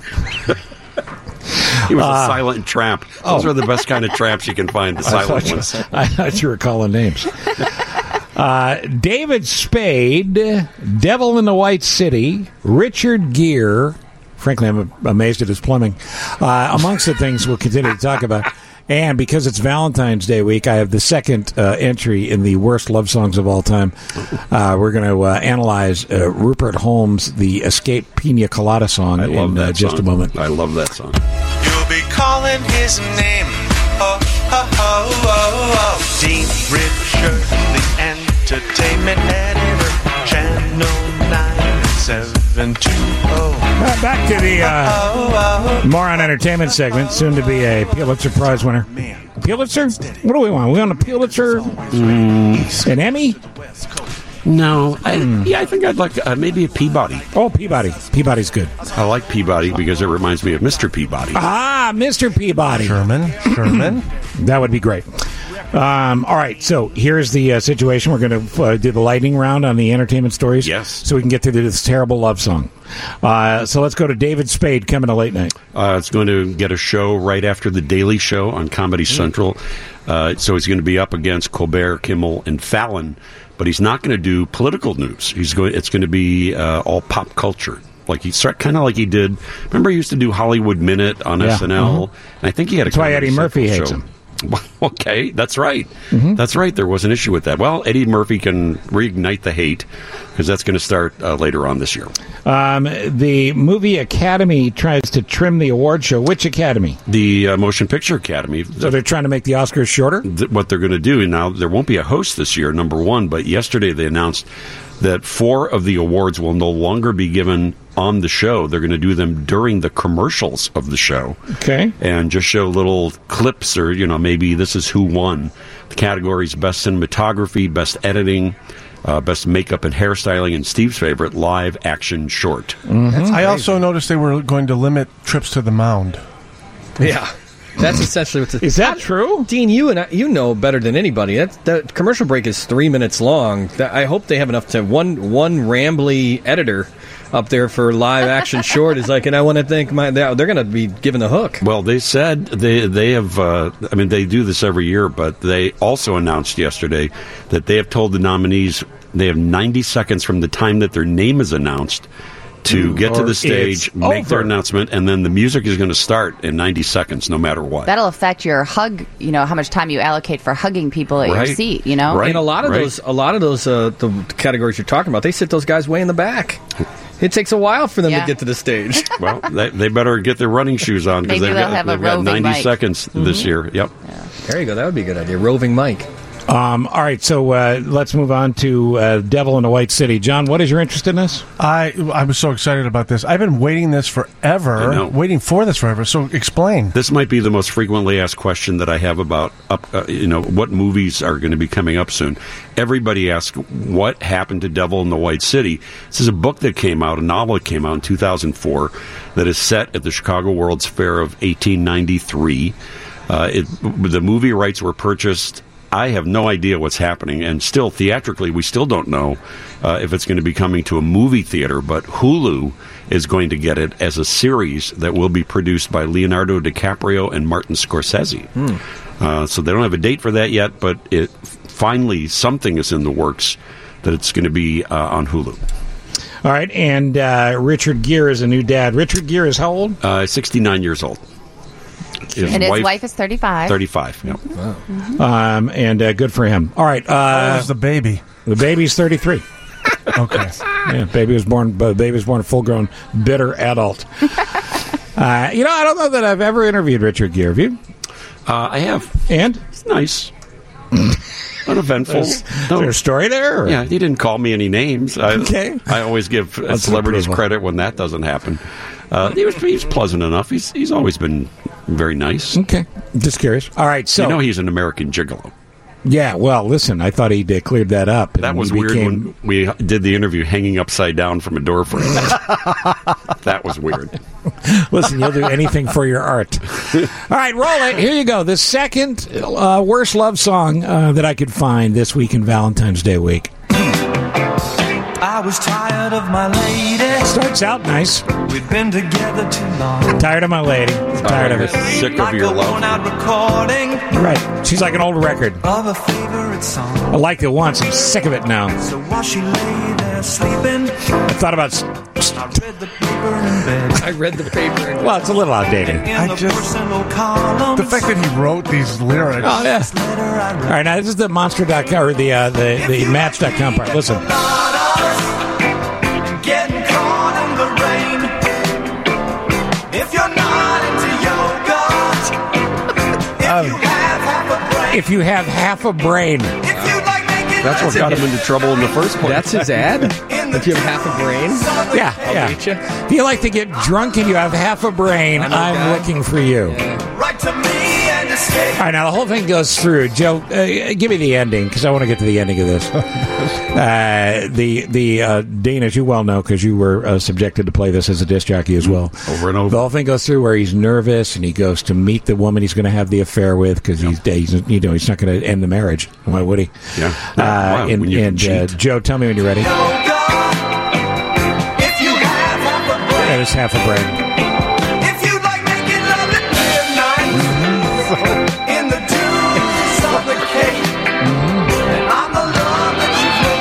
He was Uh, a silent tramp. Those oh. are the best kind of tramps you can find, the I silent thought, you, ones. I thought you were calling names. Uh, David Spade, Devil in the White City, Richard Gere. Frankly, I'm amazed at his plumbing. Uh, amongst the things we'll continue to talk about. And because it's Valentine's Day week, I have the second uh, entry in the worst love songs of all time. Uh, we're going to uh, analyze uh, Rupert Holmes' The Escape Pina Colada song I love in that uh, just song. a moment. I love that song. You'll be calling his name. Oh, oh, oh, oh, oh. Dean Richard, the entertainment editor, Channel nine seven two oh. Uh, back to the uh, Moron Entertainment segment, soon to be a Pulitzer Prize winner. Pulitzer? What do we want? We want a Pulitzer? Mm. An Emmy? No. I, yeah, I think I'd like uh, maybe a Peabody. Oh, Peabody. Peabody's good. I like Peabody because it reminds me of Mister Peabody. Ah, Mister Peabody. Sherman. Sherman. That would be great. Um, all right, so here's the uh, situation. We're going to uh, do the lightning round on the entertainment stories. Yes. So we can get through this terrible love song. Uh, so let's go to David Spade coming to late night. Uh, it's going to get a show right after The Daily Show on Comedy Central. Uh, so he's going to be up against Colbert, Kimmel, and Fallon. But he's not going to do political news. He's going. It's going to be uh, all pop culture. Like he start kind of like he did. Remember, he used to do Hollywood Minute on Yeah. S N L. Mhm. And I think he had a That's why Comedy Eddie Murphy Central hates show. him. Okay, that's right. Mm-hmm. That's right. There was an issue with that. Well, Eddie Murphy can reignite the hate because that's going to start uh, later on this year. Um, the Movie Academy tries to trim the award show. Which Academy? The uh, Motion Picture Academy. So they're trying to make the Oscars shorter? Th- what they're going to do now, there won't be a host this year, number one, but yesterday they announced that four of the awards will no longer be given on the show. They're going to do them during the commercials of the show. Okay. And just show little clips or, you know, maybe this is who won. The categories best cinematography, best editing, uh, best makeup and hairstyling, and Steve's favorite, live action short. Mm-hmm. I also noticed they were going to limit trips to the mound. Yeah. That's essentially what's. Is that true, Dean? You and I, you know better than anybody. That that commercial break is three minutes long. That, I hope they have enough to one one rambly editor up there for live action short is like, and I want to thank my. They're, they're going to be given the hook. Well, they said they they have. Uh, I mean, they do this every year, but they also announced yesterday that they have told the nominees they have ninety seconds from the time that their name is announced to get to Or the stage, it's make their over. announcement, and then the music is going to start in ninety seconds, no matter what. That'll affect your hug, you know, how much time you allocate for hugging people at Right. your seat, you know? And a lot of right. those, a lot of those, uh, the categories you're talking about, they sit those guys way in the back. It takes a while for them Yeah. to get to the stage. Well, they, they better get their running shoes on because Maybe they've they'll got, have a they've got roving ninety mic. seconds this year. Yep. There you go. That would be a good idea. Roving Mike. Um, all right, so uh, let's move on to uh, Devil in a White City. John, what is your interest in this? I I was so excited about this. I've been waiting this I forever, know. waiting for this forever. So explain. This might be the most frequently asked question that I have about, up, uh, you know, what movies are going to be coming up soon. Everybody asks, what happened to Devil in the White City? This is a book that came out, a novel that came out in two thousand four that is set at the Chicago World's Fair of eighteen ninety-three. Uh, it, the movie rights were purchased. I have no idea what's happening, and still, theatrically, we still don't know uh, if it's going to be coming to a movie theater, but Hulu is going to get it as a series that will be produced by Leonardo DiCaprio and Martin Scorsese. Uh, so they don't have a date for that yet, but it finally, something is in the works that it's going to be uh, on Hulu. All right, and uh, Richard Gere is a new dad. Richard Gere is how old? Uh, sixty-nine years old. His and his wife, is thirty-five. thirty-five, yeah. Um, and uh, good for him. All right. Uh, How old is the baby? The baby's thirty-three. Okay. Yeah, baby was born. Uh, baby was born a full-grown, bitter adult. uh, you know, I don't know that I've ever interviewed Richard Gere. Have you? Uh, I have. And it's nice. Uneventful. Is there a story there? Or? Yeah, he didn't call me any names. I, Okay. I always give uh, That's celebrities approval. credit when that doesn't happen. Uh, he was he's pleasant enough. He's he's always been very nice. Okay, just curious. All right, so you know he's an American gigolo. Yeah, well, listen, I thought he'd uh, cleared that up. That and was he weird became- when we did the interview hanging upside down from a door frame. That was weird. Listen, you'll do anything for your art. All right, roll it. Here you go. The second uh, worst love song uh, that I could find this week in Valentine's Day week. I was tired of my lady. Starts out nice. We've been together too long. Tired of my lady. Tired of it. Sick of your love. Out recording Right. She's like an old record. of a favorite song. I liked it once. I'm sick of it now. So while she lay there sleeping, I thought about. s- I read the paper in bed. I read the paper. Well, it's a little outdated. In I the just- personal columns, The fact that he wrote these lyrics. Oh yeah. letter I All read. right, now this is the monster dot com or the uh, the the match dot com part. Listen. Getting caught in the rain. If you're not into yoga, if you have half a brain, If you have half a brain, if you like making That's what got him into trouble in the first place. That's his ad? If you have half a brain? yeah, yeah. Beat ya. If you like to get drunk and you have half a brain, know I'm that. looking for you. right to me and escape. All right, now the whole thing goes through. Joe, uh, give me the ending because I want to get to the ending of this. uh, the the uh, Dean, as you well know, because you were uh, subjected to play this as a disc jockey as well. Over and over. The whole thing goes through where he's nervous and he goes to meet the woman he's going to have the affair with because he's, he's you know he's not going to end the marriage. Why would he? Yeah. Uh, Wow, and when you can and uh, cheat. Joe, tell me when you're ready. Yoga, if you have half a brain. That is half a brain. If you like making love at midnight in the dunes of the Cape, and I'm the love that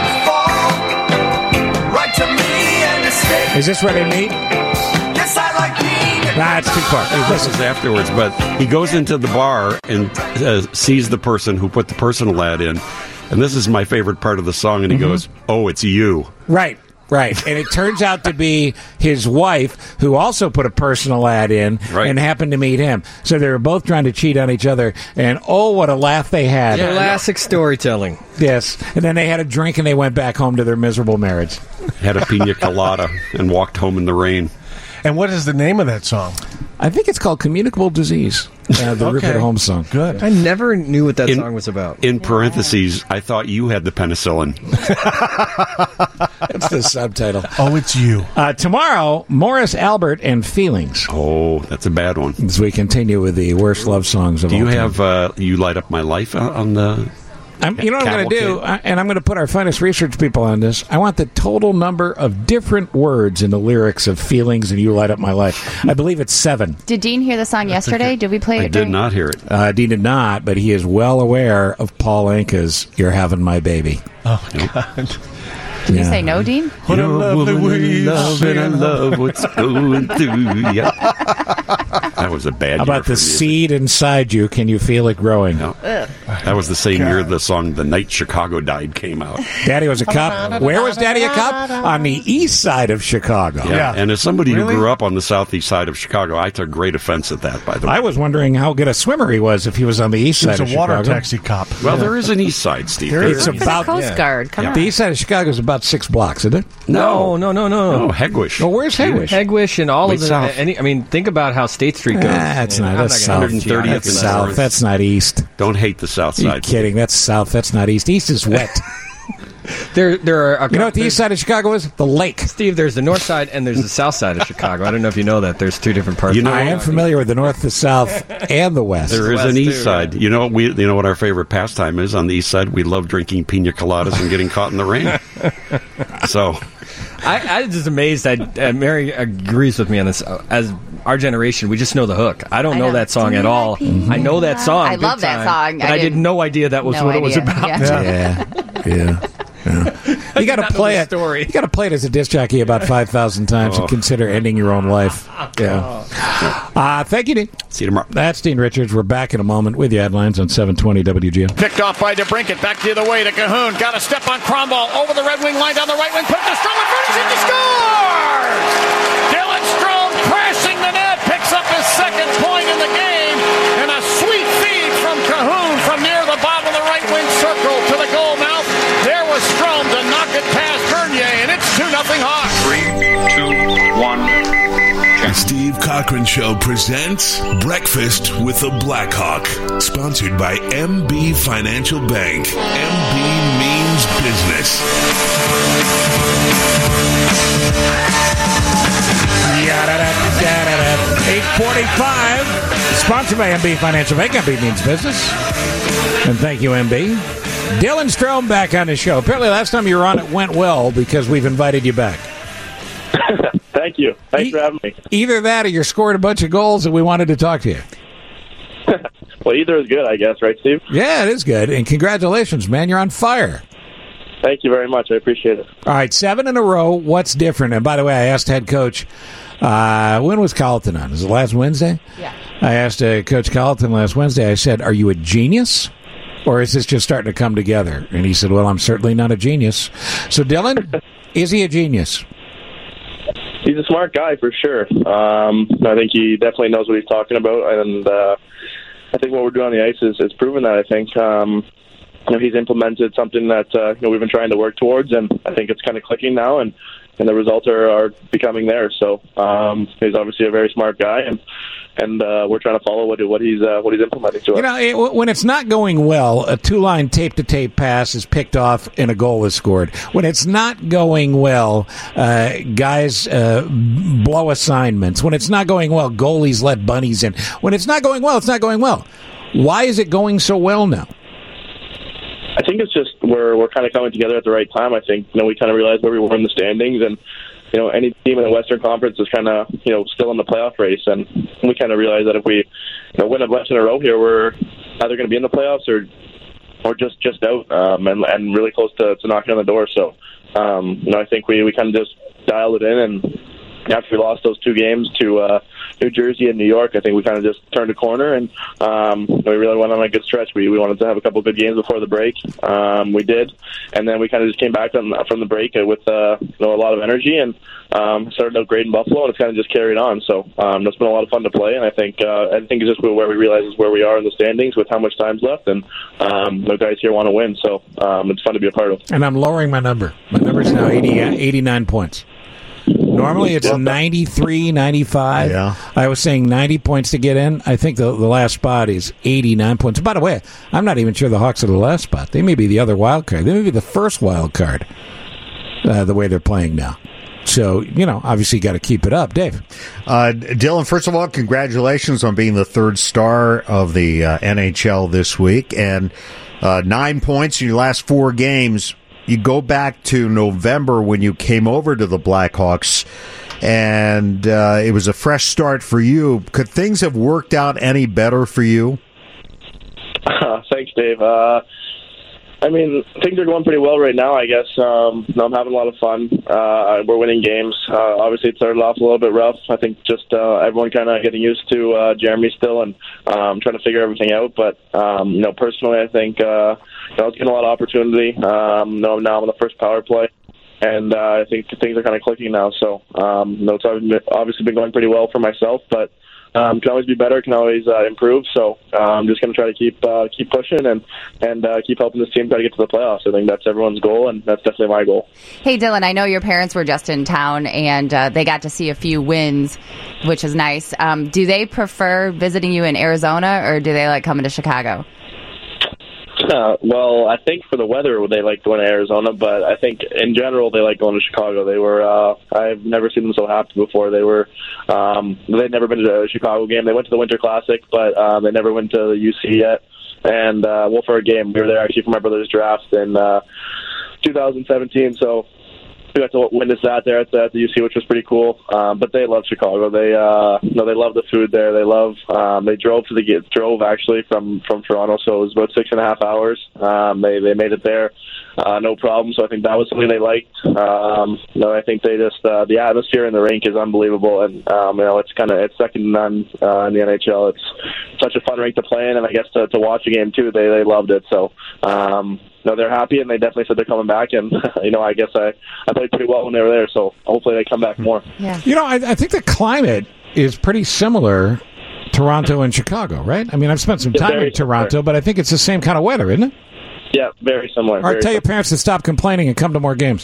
you've looked for. Right to me and escape. Is this ready to meet? Yes, I like being a Nah, it's too far. This is afterwards, but he goes into the bar and uh, sees the person who put the personal ad in. And this is my favorite part of the song. And he Mm-hmm. goes, "Oh, it's you." Right, right. And it turns out to be his wife who also put a personal ad in Right. and happened to meet him. So they were both trying to cheat on each other. And oh, what a laugh they had. Classic storytelling. Yes. And then they had a drink and they went back home to their miserable marriage. Had a pina colada and walked home in the rain. And what is the name of that song? I think it's called Communicable Disease, uh, the Okay. Rupert Holmes song. Good. I never knew what that In- song was about. In parentheses, I thought you had the penicillin. That's the subtitle. Oh, it's you. Uh, tomorrow, Morris Albert and Feelings. Oh, that's a bad one. As we continue with the worst love songs of Do all you time. have uh, You Light Up My Life on- on the... I'm, you know what I'm going to do, Cavalcade? I, and I'm going to put our finest research people on this. I want the total number of different words in the lyrics of "Feelings" and "You Light Up My Life." I believe it's seven. Did Dean hear the song yesterday? Did we play it? I did during- not hear it. Uh, Dean did not, but he is well aware of Paul Anka's "You're Having My Baby." Oh, God. Did you say no, Dean? What a You're lovely woman way in of love, and I saying love what's going through ya. That was a bad How year about for the music. seed inside you? Can you feel it growing? No. That was the same year the song "The Night Chicago Died" came out. Daddy was a cop. Where was Daddy a cop? On the east side of Chicago. Yeah. Yeah. And as somebody Really? who grew up on the southeast side of Chicago, I took great offense at that, by the way. I was wondering how good a swimmer he was if he was on the east He side was of a water Chicago. taxi cop. well, there is an east side, Steve. There There It's is. For about the Coast yeah. Guard. Come Yeah. on. the east side of Chicago is about six blocks, isn't it? No, no, no, no. Oh, Hegwish. Well, where's Hegwish? Hegwish and all Way of the. south. Any, I mean, think about how State Street goes. That's You know, not. I'm That's not south. gonna- one hundred thirtieth That's and south. north. That's not east. Don't hate the south Are you side. kidding? That's south. That's not east. East is wet. There, there are. A, You know what the east side of Chicago is? The lake. Steve, there's the north side and there's the south side of Chicago. I don't know if you know that. There's two different parts. You know, I am familiar with the north, the south, and the west. There is West an east too, side. You know, we. You know what our favorite pastime is on the east side? We love drinking pina coladas and getting caught in the rain. So, I, I'm just amazed. I, uh, Mary agrees with me on this. Uh, As our generation, we just know the hook. I don't I know, know. that song Do at you all. like pina I know that song. I big love that time, song. But I I, had didn't- no idea that was no what it was idea. about. Yeah. Yeah, yeah. yeah. You got to not know play the it. story. You got to play it as a disc jockey about five thousand times Oh. and consider ending your own life. Yeah. Uh, thank you, Dean. see you tomorrow. That's Dean Richards. We're back in a moment with your headlines on seven twenty W G N. Picked off by DeBrinket. Back the other way to Cahoon. Got a step on Cromwell. Over the Red Wing line down the right wing. Put the Strom in front. He scores! Dylan Strom crashing the net. Picks up his second point in the game. And a sweet feed from Cahoon from near the bottom of the right wing circle to the goal mouth. There was Strom to knock it past Bernier. And it's two nothing Hawks. Three, two, one. The Steve Cochran Show presents Breakfast with the Blackhawk, sponsored by M B Financial Bank. M B means business. eight forty-five, sponsored by M B Financial Bank. M B means business. And thank you, M B. Dylan Strome back on the show. Apparently last time you were on it went well because we've invited you back. Thank you. Thanks for having me. Either that or you scored a bunch of goals and we wanted to talk to you. Well, either is good, I guess, right, Steve? Yeah, it is good. And congratulations, man. You're on fire. Thank you very much. I appreciate it. All right, seven in a row. What's different? And by the way, I asked head coach, uh, when was Colleton on? Was it last Wednesday? Yeah. I asked uh, Coach Colleton last Wednesday, I said, are you a genius? Or is this just starting to come together? And he said, well, I'm certainly not a genius. So, Dylan, is he a genius? He's a smart guy for sure. Um, I think he definitely knows what he's talking about, and uh, I think what we're doing on the ice is, is proven that. I think um, you know, he's implemented something that uh, you know, we've been trying to work towards, and I think it's kind of clicking now, and, and the results are, are becoming there. So um, he's obviously a very smart guy, and and uh, we're trying to follow what what he's uh, what he's implementing to us. You know, it, when it's not going well, a two-line tape-to-tape pass is picked off and a goal is scored. When it's not going well, uh, guys uh, blow assignments. When it's not going well, goalies let bunnies in. When it's not going well, it's not going well. Why is it going so well now? I think it's just we're we're kind of coming together at the right time. I think you know we kind of realized where we were in the standings, and you know any team in the Western Conference is kind of you know still in the playoff race, and we kind of realized that if we you know win a bunch in a row here, we're either going to be in the playoffs or or just just out um, and and really close to, to knocking on the door. So um, you know I think we we kind of just dialed it in, and after we lost those two games to uh, New Jersey and New York, I think we kind of just turned a corner, and um, we really went on a good stretch. We we wanted to have a couple good games before the break. Um, we did, and then we kind of just came back from, from the break with uh, you know, a lot of energy, and um, started out great in Buffalo, and it's kind of just carried on. So um, it's been a lot of fun to play, and I think uh, I think it's just where we realize is where we are in the standings with how much time's left, and um, the guys here want to win. So um, it's fun to be a part of. And I'm lowering my number. My number's now eighty, eighty-nine points. Normally it's ninety-three, ninety-five. Yeah. I was saying ninety points to get in. I think the, the last spot is eighty-nine points. By the way, I'm not even sure the Hawks are the last spot. They may be the other wild card. They may be the first wild card, uh, the way they're playing now. So, you know, obviously you got to keep it up. Dave. Uh, Dylan, first of all, congratulations on being the third star of the uh, N H L this week. And uh, nine points in your last four games. You go back to November when you came over to the Blackhawks, and uh, it was a fresh start for you. Could things have worked out any better for you? Uh, thanks, Dave. Uh, I mean, things are going pretty well right now, I guess. Um, I'm having a lot of fun. Uh, we're winning games. Uh, obviously, it started off a little bit rough. I think just uh, everyone kind of getting used to uh, Jeremy still and um, trying to figure everything out. But, um, you know, personally, I think uh, you know, I was getting a lot of opportunity. Um, now I'm on the first power play. And uh, I think things are kind of clicking now. So, um, you know, it's obviously been going pretty well for myself, but Um, can always be better, can always uh, improve. So uh, I'm just going to try to keep uh, keep pushing and and uh, keep helping this team try to get to the playoffs. I think that's everyone's goal, and that's definitely my goal. Hey, Dylan, I know your parents were just in town, and uh, they got to see a few wins, which is nice. Um, do they prefer visiting you in Arizona, or do they like coming to Chicago? Uh, well, I think for the weather, they like going to Arizona, but I think in general they like going to Chicago. They were, uh, I've never seen them so happy before. They were, um, they'd never been to a Chicago game. They went to the Winter Classic, but um, they never went to the U C yet. And, uh, well, for a game, we were there actually for my brother's draft in uh, two thousand seventeen, so we got to witness that there at the, at the U C, which was pretty cool. Um, but they love Chicago. They, uh, you know, they love the food there. They love. Um, they drove to the drove actually from, from Toronto, so it was about six and a half hours. Um, they they made it there, uh, no problem. So I think that was something they liked. Um, you know, I think they just uh, the atmosphere in the rink is unbelievable, and um, you know, it's kind of it's second to none uh, in the N H L. It's such a fun rink to play in, and I guess to, to watch a game too. They they loved it. So. Um, No, they're happy, and they definitely said they're coming back. And you know, I guess I, I played pretty well when they were there, so hopefully they come back more. Yeah. You know, I, I think the climate is pretty similar, Toronto and Chicago, right? I mean, I've spent some It's time very in Toronto, similar. but I think it's the same kind of weather, isn't it? Yeah, very similar. All right, very tell your parents to stop complaining and come to more games.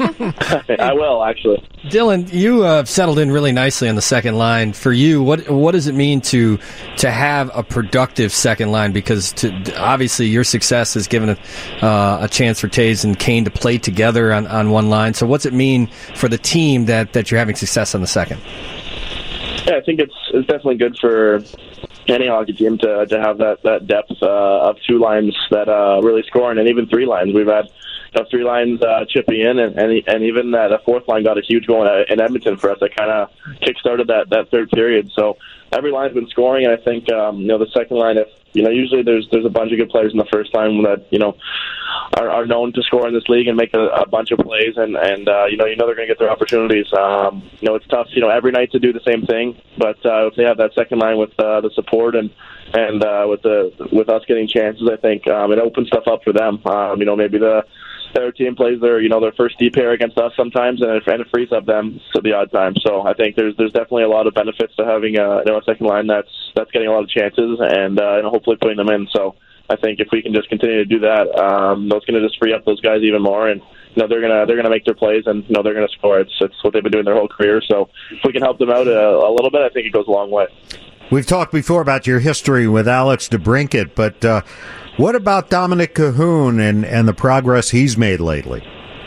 I will, actually. Dylan, you uh, settled in really nicely on the second line. For you, what what does it mean to to have a productive second line? Because to, obviously your success has given a, uh, a chance for Taves and Kane to play together on, on one line. So what's it mean for the team that, that you're having success on the second? Yeah, I think it's it's definitely good for any hockey team to to have that that depth uh, of two lines that uh, really scoring, and even three lines. We've had you know, three lines uh, chipping in, and and, and even that uh, fourth line got a huge goal in, in Edmonton for us. That kind of kick-started that, that third period. So every line's been scoring, and I think um, you know the second line. If you know, usually there's there's a bunch of good players in the first line that you know are, are known to score in this league and make a, a bunch of plays, and and uh, you know you know they're going to get their opportunities. Um, you know it's tough, you know, every night to do the same thing, but uh, if they have that second line with uh, the support and and uh, with the with us getting chances, I think um, it opens stuff up for them. Um, you know, maybe the their team plays their you know their first D pair against us sometimes, and it, and it frees up them to the odd time. So I think there's there's definitely a lot of benefits to having a, you know, a second line that's that's getting a lot of chances and uh, and hopefully putting them in. So I think if we can just continue to do that, um, that's going to just free up those guys even more, and you know they're gonna they're gonna make their plays, and you know they're gonna score. It's it's what they've been doing their whole career. So if we can help them out a, a little bit, I think it goes a long way. We've talked before about your history with Alex DeBrincat, but uh, what about Dominic Cahoon and, and the progress he's made lately?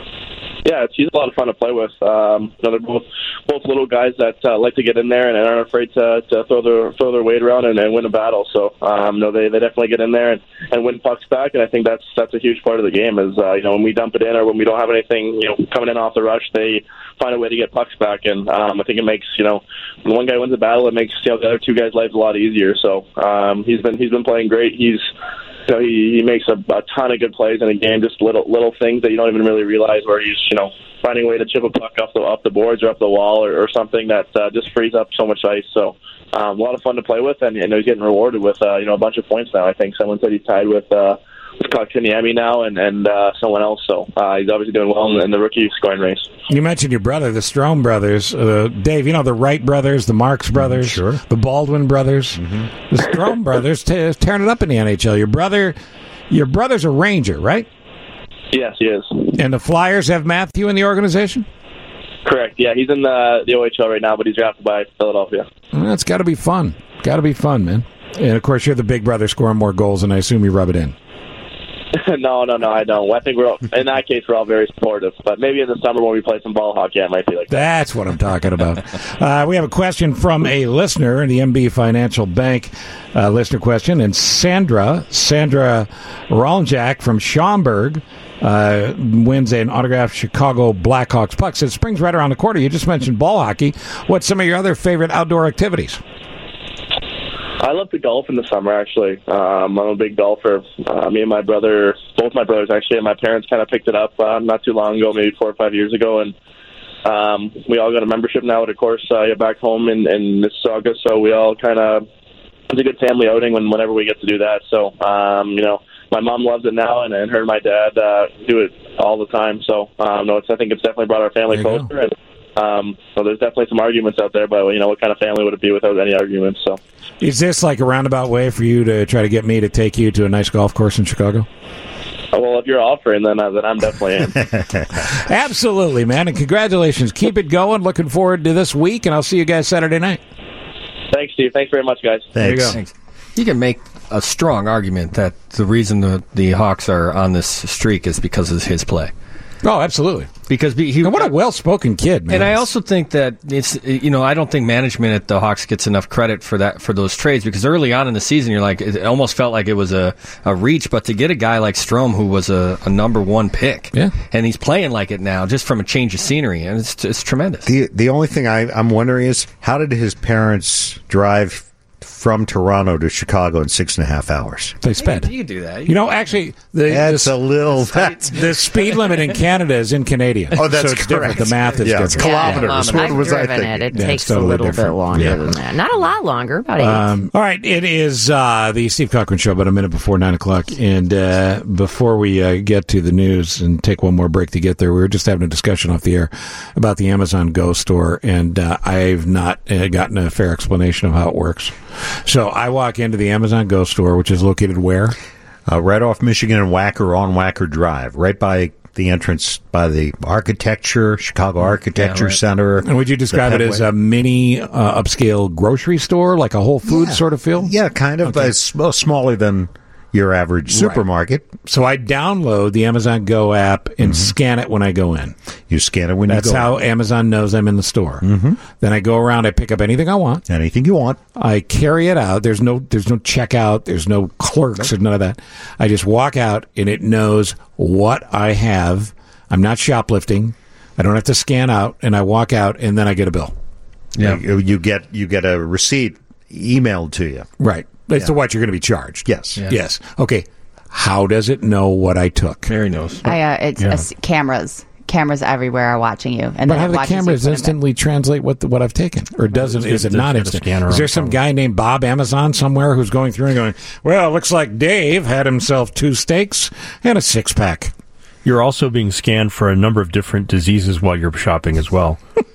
Yeah, it's, he's a lot of fun to play with. Um, you know, they're both both little guys that uh, like to get in there and aren't afraid to, to throw their throw their weight around and, and win a battle. So, um, you know, they, they definitely get in there and, and win pucks back. And I think that's that's a huge part of the game. Is uh, you know when we dump it in or when we don't have anything you know coming in off the rush, they find a way to get pucks back. And um, I think it makes you know when one guy wins a battle, it makes you know, the other two guys' lives a lot easier. So um, he's been he's been playing great. He's You know, he, he makes a, a ton of good plays in a game, just little little things that you don't even really realize, where he's, you know, finding a way to chip a puck off the off the boards or up the wall or, or something that uh, just frees up so much ice. So um, a lot of fun to play with, and you know, he's getting rewarded with uh, you know a bunch of points now. I think someone said he's tied with uh, with Kotkaniemi now and and uh, someone else. So uh, he's obviously doing well in, in the rookie scoring race. You mentioned your brother, the Strome brothers. Uh, Dave, you know the Wright brothers, the Marks brothers, sure. the Baldwin brothers, mm-hmm. the Strome brothers t- tearing it up in the N H L. Your brother, your brother's a Ranger, right? Yes, he is. And the Flyers have Matthew in the organization? Correct. Yeah, he's in the, the O H L right now, but he's drafted by Philadelphia. Well, it's got to be fun. Got to be fun, man. And, of course, you're the big brother scoring more goals, and I assume you rub it in. no, no, no, I don't. I think we're all, in that case we're all very supportive. But maybe in the summer when we play some ball hockey, I might be like that. That's what I'm talking about. uh, we have a question from a listener in the M B Financial Bank uh, listener question, and Sandra Sandra Rollenjack from Schaumburg uh, wins an autographed Chicago Blackhawks puck. Says spring's right around the corner. You just mentioned ball hockey. What's some of your other favorite outdoor activities? I love to golf in the summer, actually. Um, I'm a big golfer. Uh, me and my brother, both my brothers, actually, and my parents kind of picked it up uh, not too long ago, maybe four or five years ago, and um, we all got a membership now at a course uh, back home in, in Mississauga, so we all kind of, it's a good family outing when, whenever we get to do that. So, um, you know, my mom loves it now, and, and her and my dad uh, do it all the time. So, um, no, it's, I think it's definitely brought our family closer, go. and Um, so there's definitely some arguments out there, but you know, what kind of family would it be without any arguments? So, is this like a roundabout way for you to try to get me to take you to a nice golf course in Chicago? Well, if you're offering, then uh, then I'm definitely in. Absolutely, man, and congratulations. Keep it going. Looking forward to this week, and I'll see you guys Saturday night. Thanks, Steve. Thanks very much, guys. Thanks. There you go. Thanks. You can make a strong argument that the reason the, the Hawks are on this streak is because of his play. Oh, absolutely. Because he, and what a well-spoken kid, man. And I also think that it's, you know, I don't think management at the Hawks gets enough credit for that, for those trades, because early on in the season, you're like, it almost felt like it was a, a reach, but to get a guy like Strome, who was a, a number one pick, yeah. and he's playing like it now, just from a change of scenery, and it's, it's tremendous. The, the only thing I, I'm wondering is, how did his parents drive from Toronto to Chicago in six and a half hours? They sped. You can do that. You, you know, actually, the, that's the, a little. That's, the speed limit in Canada is in Canadian. Oh, that's so it's correct. different. The math is yeah, different. It's kilometers. Yeah, what I've was I driven thinking? it. It yeah, takes totally a little different. bit longer yeah. than that. Not a lot longer, about eight. Um, all right, it is uh, the Steve Cochran Show, about a minute before nine o'clock. And uh, before we uh, get to the news and take one more break to get there, we were just having a discussion off the air about the Amazon Go store, and uh, I've not uh, gotten a fair explanation of how it works. So I walk into the Amazon Go store, which is located where? Uh, right off Michigan and Wacker on Wacker Drive, right by the entrance by the architecture, Chicago Architecture yeah, right. Center. And would you describe it as a mini uh, upscale grocery store, like a Whole Foods yeah. sort of feel? Yeah, kind of. Okay. It's smaller than your average supermarket. Right. So I download the Amazon Go app and mm-hmm. scan it when I go in. You scan it when That's you go how in. Amazon knows I'm in the store. Mm-hmm. Then I go around, I pick up anything I want. Anything you want. I carry it out. There's no there's no checkout. There's no clerks or none of that. I just walk out, and it knows what I have. I'm not shoplifting. I don't have to scan out, and I walk out, and then I get a bill. Yeah, you, you get you get a receipt emailed to you. Right. As Yeah. to what you're going to be charged. Yes. Yeah. Yes. Okay. How does it know what I took? Mary knows. I, uh, it's Yeah. uh, cameras. Cameras everywhere are watching you, and But then how it do the watches you cameras put 'em in. instantly translate what the, what I've taken, or doesn't? Is it It's not got a instant? scanner Is on there the some phone. guy named Bob Amazon somewhere who's going through and going, "Well, it looks like Dave had himself two steaks and a six pack." You're also being scanned for a number of different diseases while you're shopping as well.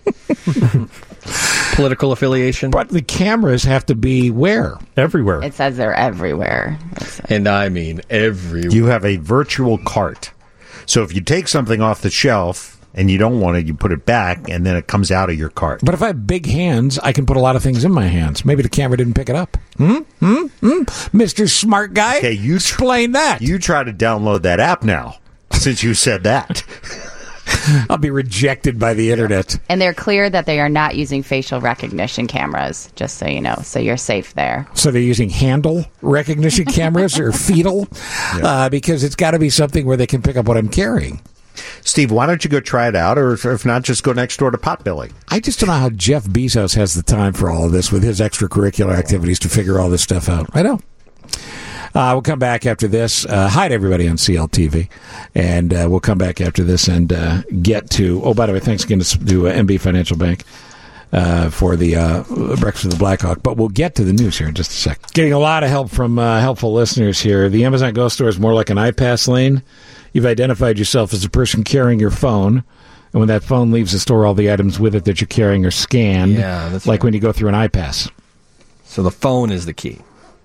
Political affiliation. But the cameras have to be where? Everywhere. It says they're everywhere. It's- And I mean everywhere. You have a virtual cart. So if you take something off the shelf and you don't want it, you put it back, and then it comes out of your cart. But if I have big hands, I can put a lot of things in my hands. Maybe the camera didn't pick it up. Hmm? Hmm? Hmm? Mister Smart Guy? Okay, you tr- explain that. You try to download that app now, since you said that. I'll be rejected by the internet. And they're clear that they are not using facial recognition cameras, just so you know. So you're safe there. So they're using handle recognition cameras or fetal? Uh, because it's got to be something where they can pick up what I'm carrying. Steve, why don't you go try it out, or if, if not, just go next door to Potbelly. I just don't know how Jeff Bezos has the time for all of this with his extracurricular activities to figure all this stuff out. I know. Uh, we'll come back after this. Uh, hi to everybody on C L T V. And uh, we'll come back after this and uh, get to... Oh, by the way, thanks again to, to uh, M B Financial Bank uh, for the uh, Breakfast of the Blackhawk. But we'll get to the news here in just a sec. Getting a lot of help from uh, helpful listeners here. The Amazon Go store is more like an iPass lane. You've identified yourself as a person carrying your phone. And when that phone leaves the store, all the items with it that you're carrying are scanned. Yeah, that's like right. when you go through an iPass. So the phone is the key.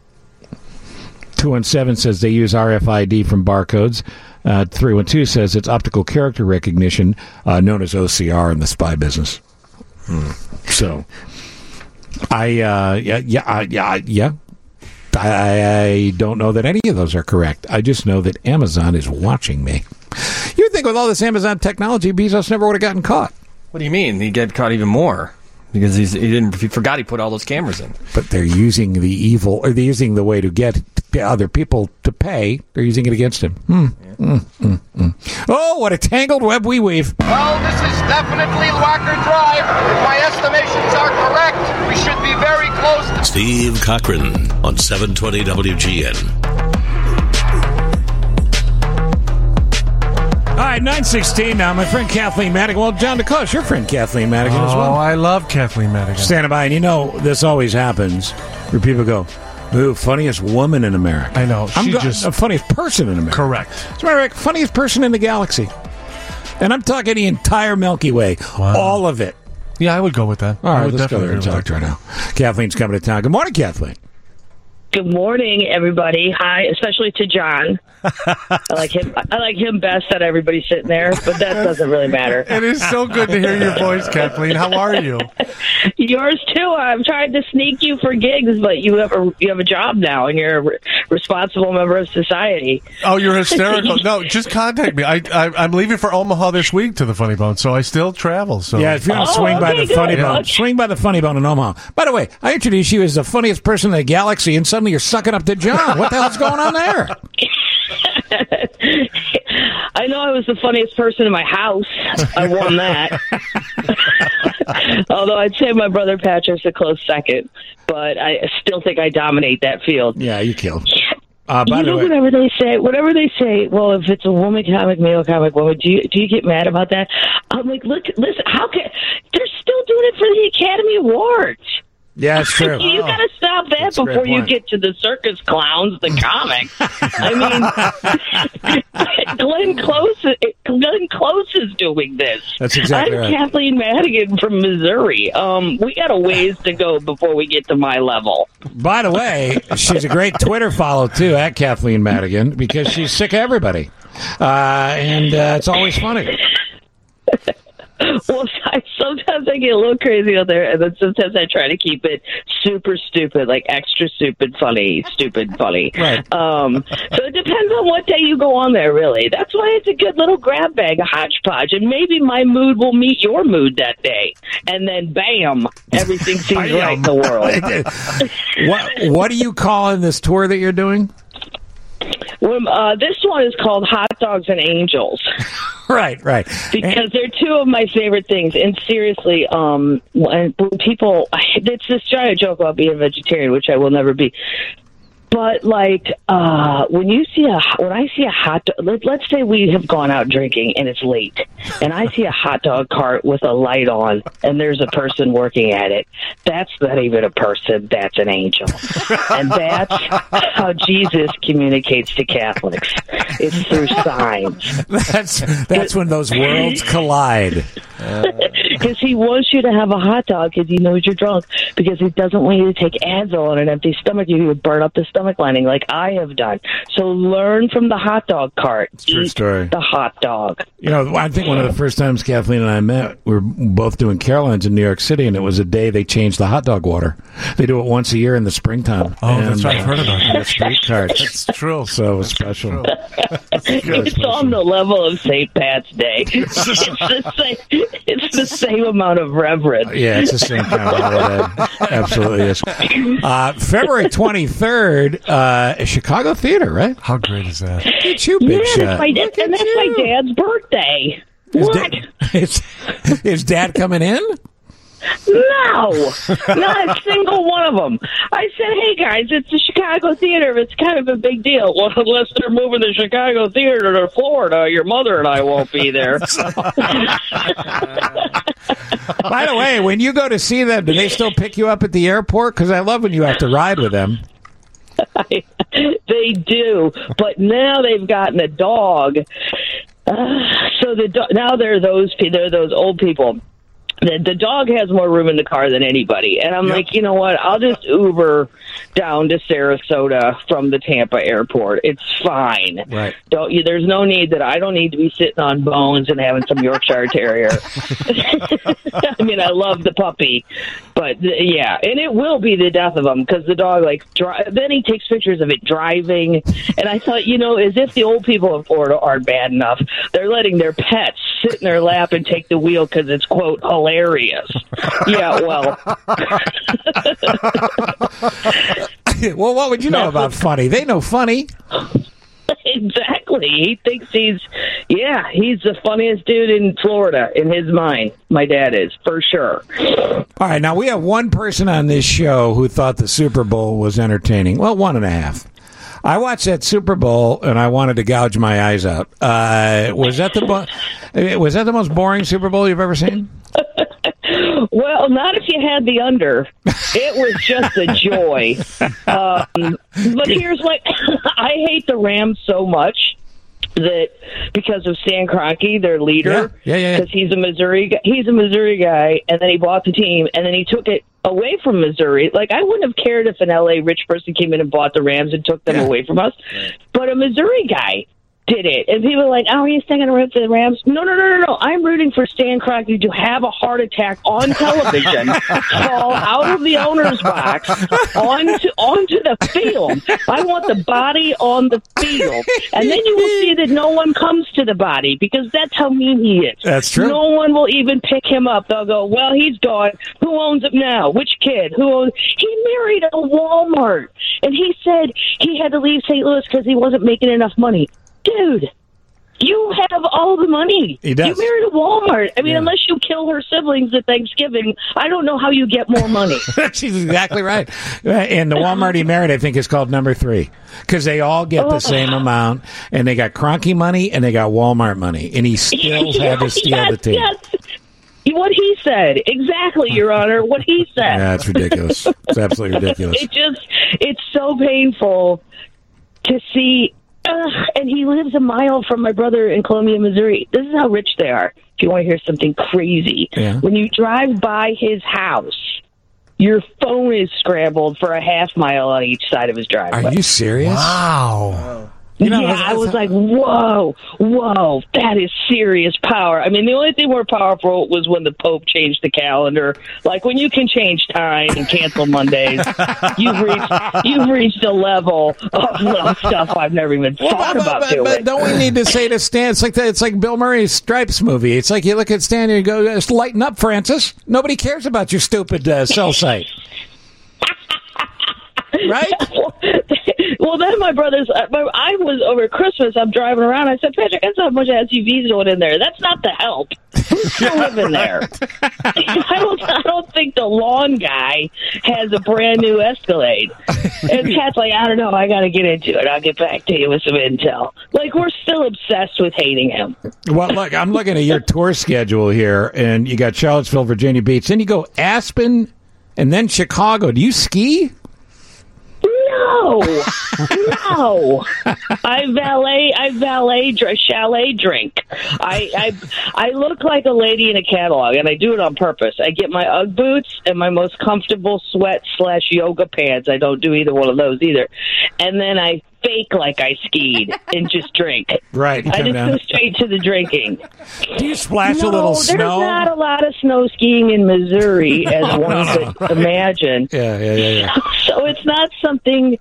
two one seven says they use R F I D from barcodes. Uh, three one two says it's optical character recognition, uh, known as O C R in the spy business. Hmm. So, I, uh, yeah, yeah, uh, yeah, yeah. I, I don't know that any of those are correct. I just know that Amazon is watching me. You would think with all this Amazon technology, Bezos never would have gotten caught. What do you mean? He'd get caught even more. Because he's, he didn't. He forgot he put all those cameras in. But they're using the evil, or they're using the way to get other people to pay. They're using it against him. Hmm. Mm, mm, mm. Oh, what a tangled web we weave. Well, this is definitely Wacker Drive. If my estimations are correct, we should be very close. Steve Cochran on seven twenty W G N. All right, nine sixteen now. My friend Kathleen Madigan. Well, John DeCoste, your friend Kathleen Madigan as Oh, well. I love Kathleen Madigan. Standing by, and you know, this always happens where people go, ooh, funniest woman in America. I know. I'm She go- just- the funniest person in America. Correct. As a matter of fact, funniest person in the galaxy. And I'm talking the entire Milky Way. Wow. All of it. Yeah, I would go with that. All I right, would let's go there and definitely talk to her now. Kathleen's coming to town. Good morning, Kathleen. Good morning, everybody. Hi, especially to John. I like him. I like him best that everybody's sitting there, but that doesn't really matter. It is so good to hear your voice, Kathleen. How are you? Yours too. I'm trying to sneak you for gigs, but you have a you have a job now, and you're a re- responsible member of society. Oh, you're hysterical. No, just contact me. I, I I'm leaving for Omaha this week to the Funny Bone, so I still travel. So Yeah, if you want to Oh, swing by okay, the good. Funny Bone, Okay. swing by the Funny Bone in Omaha. By the way, I introduced you as the funniest person in the galaxy, and suddenly you're sucking up to John. What the hell's going on there? I know I was the funniest person in my house. I won that. Although I'd say my brother Patrick's a close second, but I still think I dominate that field. Yeah, you killed. Uh, by you the know, way, whatever they say, whatever they say. Well, if it's a woman comic, male comic, woman, do you do you get mad about that? I'm like, look, listen, how can they're still doing it for the Academy Awards? yeah, it's true. You got to stop that That's a great before you point. get to the circus clowns, the comics. I mean, Glenn Close, Glenn Close is doing this. That's exactly I'm right. Kathleen Madigan from Missouri. Um, we got a ways to go before we get to my level. By the way, she's a great Twitter follow, too, at Kathleen Madigan, because she's sick of everybody. Uh, and uh, it's always funny. Well, I, sometimes I get a little crazy out there, and then sometimes I try to keep it super stupid, like extra stupid, funny, stupid, funny. Right. Um, so it depends on what day you go on there, really. That's why it's a good little grab bag, a hodgepodge, and maybe my mood will meet your mood that day, and then bam, everything seems right in the world. what What are you calling this tour that you're doing? Well, uh, this one is called Hot Dogs and Angels. Right, right. Because they're two of my favorite things. And seriously, um, when, when people, it's this giant joke about being a vegetarian, which I will never be. But like, uh, when you see a, when I see a hot dog, let, let's say we have gone out drinking and it's late, and I see a hot dog cart with a light on, and there's a person working at it. That's not even a person. That's an angel. And that's how Jesus communicates to Catholics. It's through signs. That's that's when those worlds collide. Because he wants you to have a hot dog because he knows you're drunk. Because he doesn't want you to take Advil on an empty stomach. You would burn up the stomach lining like I have done. So learn from the hot dog cart. True Eat story. the hot dog. You know, I think one of the first times Kathleen and I met, we were both doing Caroline's in New York City, and it was a day they changed the hot dog water. They do it once a year in the springtime. Oh, and, that's right. I've heard about that. The street carts. That's true. So it was special. It's on the level of Saint Pat's Day. It's the same. It's the same amount of reverence. Yeah, it's the same kind of holiday. Absolutely is. Uh, February twenty-third, uh, Chicago Theater, right? How great is that? Look at you, Yeah, big that's shot. my, and that's my dad's birthday. Is, What? da- is, is Dad coming in? No, not a single one of them. I said, hey, guys, it's the Chicago Theater. It's kind of a big deal. Well, unless they're moving the Chicago Theater to Florida, your mother and I won't be there. By the way, when you go to see them, do they still pick you up at the airport? Because I love when you have to ride with them. They do, but now they've gotten a dog. Uh, so the do- now they're those pe- they're those old people. The, the dog has more room in the car than anybody. And I'm Yep. like, you know what? I'll just Uber down to Sarasota from the Tampa airport. It's fine. Right. Don't you? There's no need that I don't need to be sitting on bones and having some Yorkshire Terrier. I mean, I love the puppy, but th- yeah, and it will be the death of him because the dog like dri- then he takes pictures of it driving, and I thought, you know, as if the old people in Florida aren't bad enough, they're letting their pets sit in their lap and take the wheel because it's quote hilarious. Yeah, well. Well, what would you know about funny? They know funny. Exactly. He thinks he's, yeah, he's the funniest dude in Florida in his mind. My dad is, for sure. All right, now we have one person on this show who thought the Super Bowl was entertaining. Well, one and a half. I watched that Super Bowl and I wanted to gouge my eyes out. Uh, was that the bo- was that the most boring Super Bowl you've ever seen? Well, not if you had the under. It was just a joy. Um, but here's what I hate the Rams so much that because of Stan Kroenke, their leader, Yeah, yeah, yeah, yeah. because he's a Missouri guy, he's a Missouri guy, and then he bought the team, and then he took it away from Missouri. Like, I wouldn't have cared if an L A rich person came in and bought the Rams and took them Yeah. away from us, but a Missouri guy did it. And people are like, oh, he's taking a rip for the Rams. No, no, no, no, no. I'm rooting for Stan Kroenke to have a heart attack on television, fall out of the owner's box onto, onto the field. I want the body on the field. And then you will see that no one comes to the body because that's how mean he is. That's true. No one will even pick him up. They'll go, well, he's gone. Who owns it now? Which kid? Who owns? He married a Walmart. And he said he had to leave Saint Louis because he wasn't making enough money. Dude, you have all the money. He does. You married a Walmart. I mean, Yeah. unless you kill her siblings at Thanksgiving, I don't know how you get more money. She's exactly right. And the Walmart he married, I think, is called number three because they all get the same amount, and they got Kroenke money and they got Walmart money, and he still had to steal yes, the team. Yes. What he said. Exactly, Your Honor. What he said. Yeah, it's ridiculous. It's absolutely ridiculous. It just, it's so painful to see. Uh, and he lives a mile from my brother in Columbia, Missouri. This is how rich they are. If you want to hear something crazy, Yeah. when you drive by his house, your phone is scrambled for a half mile on each side of his driveway. Are you serious? Wow. You know, yeah, that's- I was like, whoa, whoa, that is serious power. I mean, the only thing more powerful was when the Pope changed the calendar. Like, when you can change time and cancel Mondays, you've reached you've reached a level of little stuff I've never even Well, thought but, about but, doing. but don't we need to say to Stan? It's like the, it's like Bill Murray's Stripes movie. It's like you look at Stan and you go, "Just lighten up, Francis. Nobody cares about your stupid uh, cell site." Right? Well, then my brother's, uh, my, I was over Christmas, I'm driving around, I said, Patrick, that's not a bunch of S U Vs going in there. That's not the help. Who's still living there? I don't I don't think the lawn guy has a brand new Escalade. And Pat's like, I don't know, I got to get into it. I'll get back to you with some intel. Like, we're still obsessed with hating him. Well, look, I'm looking at your tour schedule here, and you got Charlottesville, Virginia Beach. Then you go Aspen, and then Chicago. Do you ski? No, no. I valet, I valet, dr- chalet drink. I, I, I look like a lady in a catalog, and I do it on purpose. I get my UGG boots and my most comfortable sweat slash yoga pants. I don't do either one of those either. And then I fake like I skied and just drink. Right. you I come just down. go straight to the drinking. Do you splash no, a little there's snow? not a lot of snow skiing in Missouri, as Oh, one no. could imagine. Yeah, yeah, yeah, yeah. So it's not something.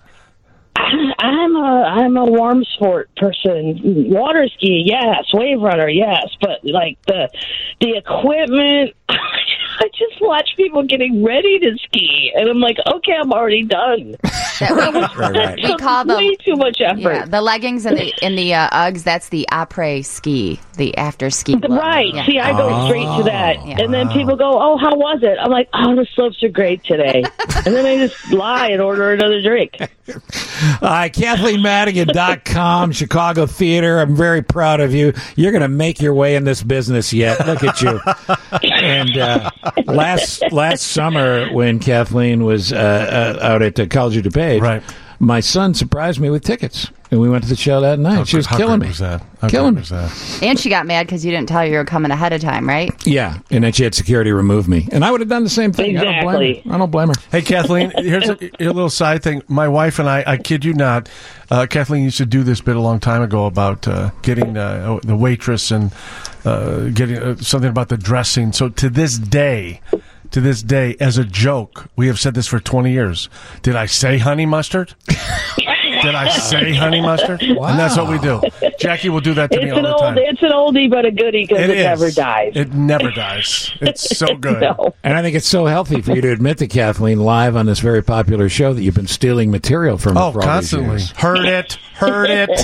I- I'm a I'm a warm sport person. Water ski, yes. Wave runner, yes. But like the the equipment, I just watch people getting ready to ski, and I'm like, okay, I'm already done. That we, Right, right. we call them way too much effort. yeah, the leggings and the in the uh, Uggs. That's the après ski, the after ski. look. Right. Yeah. See, I go straight to that. Yeah. And then people go, oh, how was it? I'm like, oh, the slopes are great today. And then I just lie and order another drink. Uh, Kathleen Madigan dot com, Chicago Theater. I'm very proud of you. You're going to make your way in this business yet. Look at you. And uh, last last summer, when Kathleen was uh, uh, out at uh, College of DuPage, Right. my son surprised me with tickets. And we went to the show that night. How she was great- how killing great me. was that? How killing great me. was that? And she got mad because you didn't tell her you were coming ahead of time, right? Yeah. And then she had security remove me. And I would have done the same thing. I don't blame Exactly. her. I don't blame her. Hey, Kathleen, here's a, a little side thing. My wife and I, I kid you not, uh, Kathleen used to do this bit a long time ago about uh, getting uh, the waitress and uh, getting uh, something about the dressing. So to this day, to this day, as a joke, we have said this for twenty years. Did I say honey mustard? Did I say honey mustard? Wow. And that's what we do. Jackie will do that to It's me all an the old, time. it's an oldie but a goodie because it, is. never dies. It never dies. It's so good. No. And I think it's so healthy for you to admit to Kathleen live on this very popular show that you've been stealing material from her Oh, for all constantly. these years. Heard it. Heard it.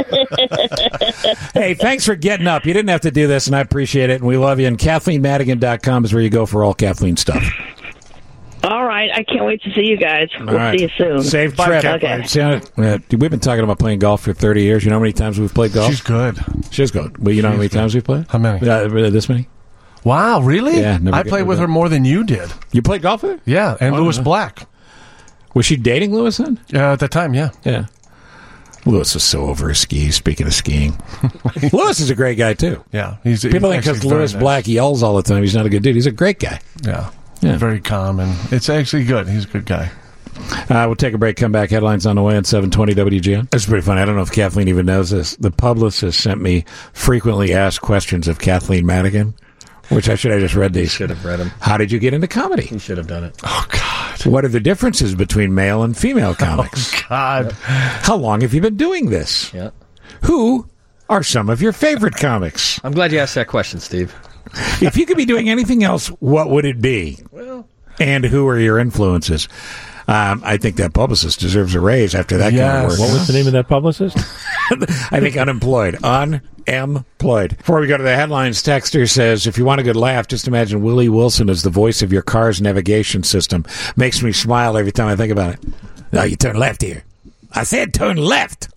Hey, thanks for getting up. You didn't have to do this, and I appreciate it, and we love you. And Kathleen Madigan dot com is where you go for all Kathleen stuff. All right. I can't wait to see you guys. We'll All right. see you soon. Safe Bye, trip. Kathleen. Okay. See, uh, we've been talking about playing golf for thirty years. You know how many times we've played golf? She's good. She's good. Well, you know how many She's good. times we've played? How many? Uh, this many? Wow, really? Yeah, never I get played rid with of her that. more than you did. You played golf with her? Yeah, and Oh, Lewis no. Black. Was she dating Lewis then? Uh, at the time, yeah. Yeah. Lewis is so over his skis, speaking of skiing. Lewis is a great guy, too. Yeah. He's, People he's think because actually very Lewis nice. Black yells all the time, he's not a good dude. He's a great guy. Yeah. Yeah. Very calm, and it's actually good. He's a good guy. Uh, we'll take a break, come back. Headlines on the way on seven twenty W G N. It's pretty funny. I don't know if Kathleen even knows this. The publicist sent me frequently asked questions of Kathleen Madigan, which I should have just read these. Should have read them. How did you get into comedy? You should have done it. Oh, God. What are the differences between male and female comics? Oh, God. How long have you been doing this? Yeah. Who are some of your favorite comics? I'm glad you asked that question, Steve. If you could be doing anything else, what would it be? Well, And who are your influences? Um, I think that publicist deserves a raise after that kind of Yes. work. What was the name of that publicist? I think unemployed. Unemployed. Before we go to the headlines, Texter says, if you want a good laugh, just imagine Willie Wilson as the voice of your car's navigation system. Makes me smile every time I think about it. No, you turn left here. I said turn left.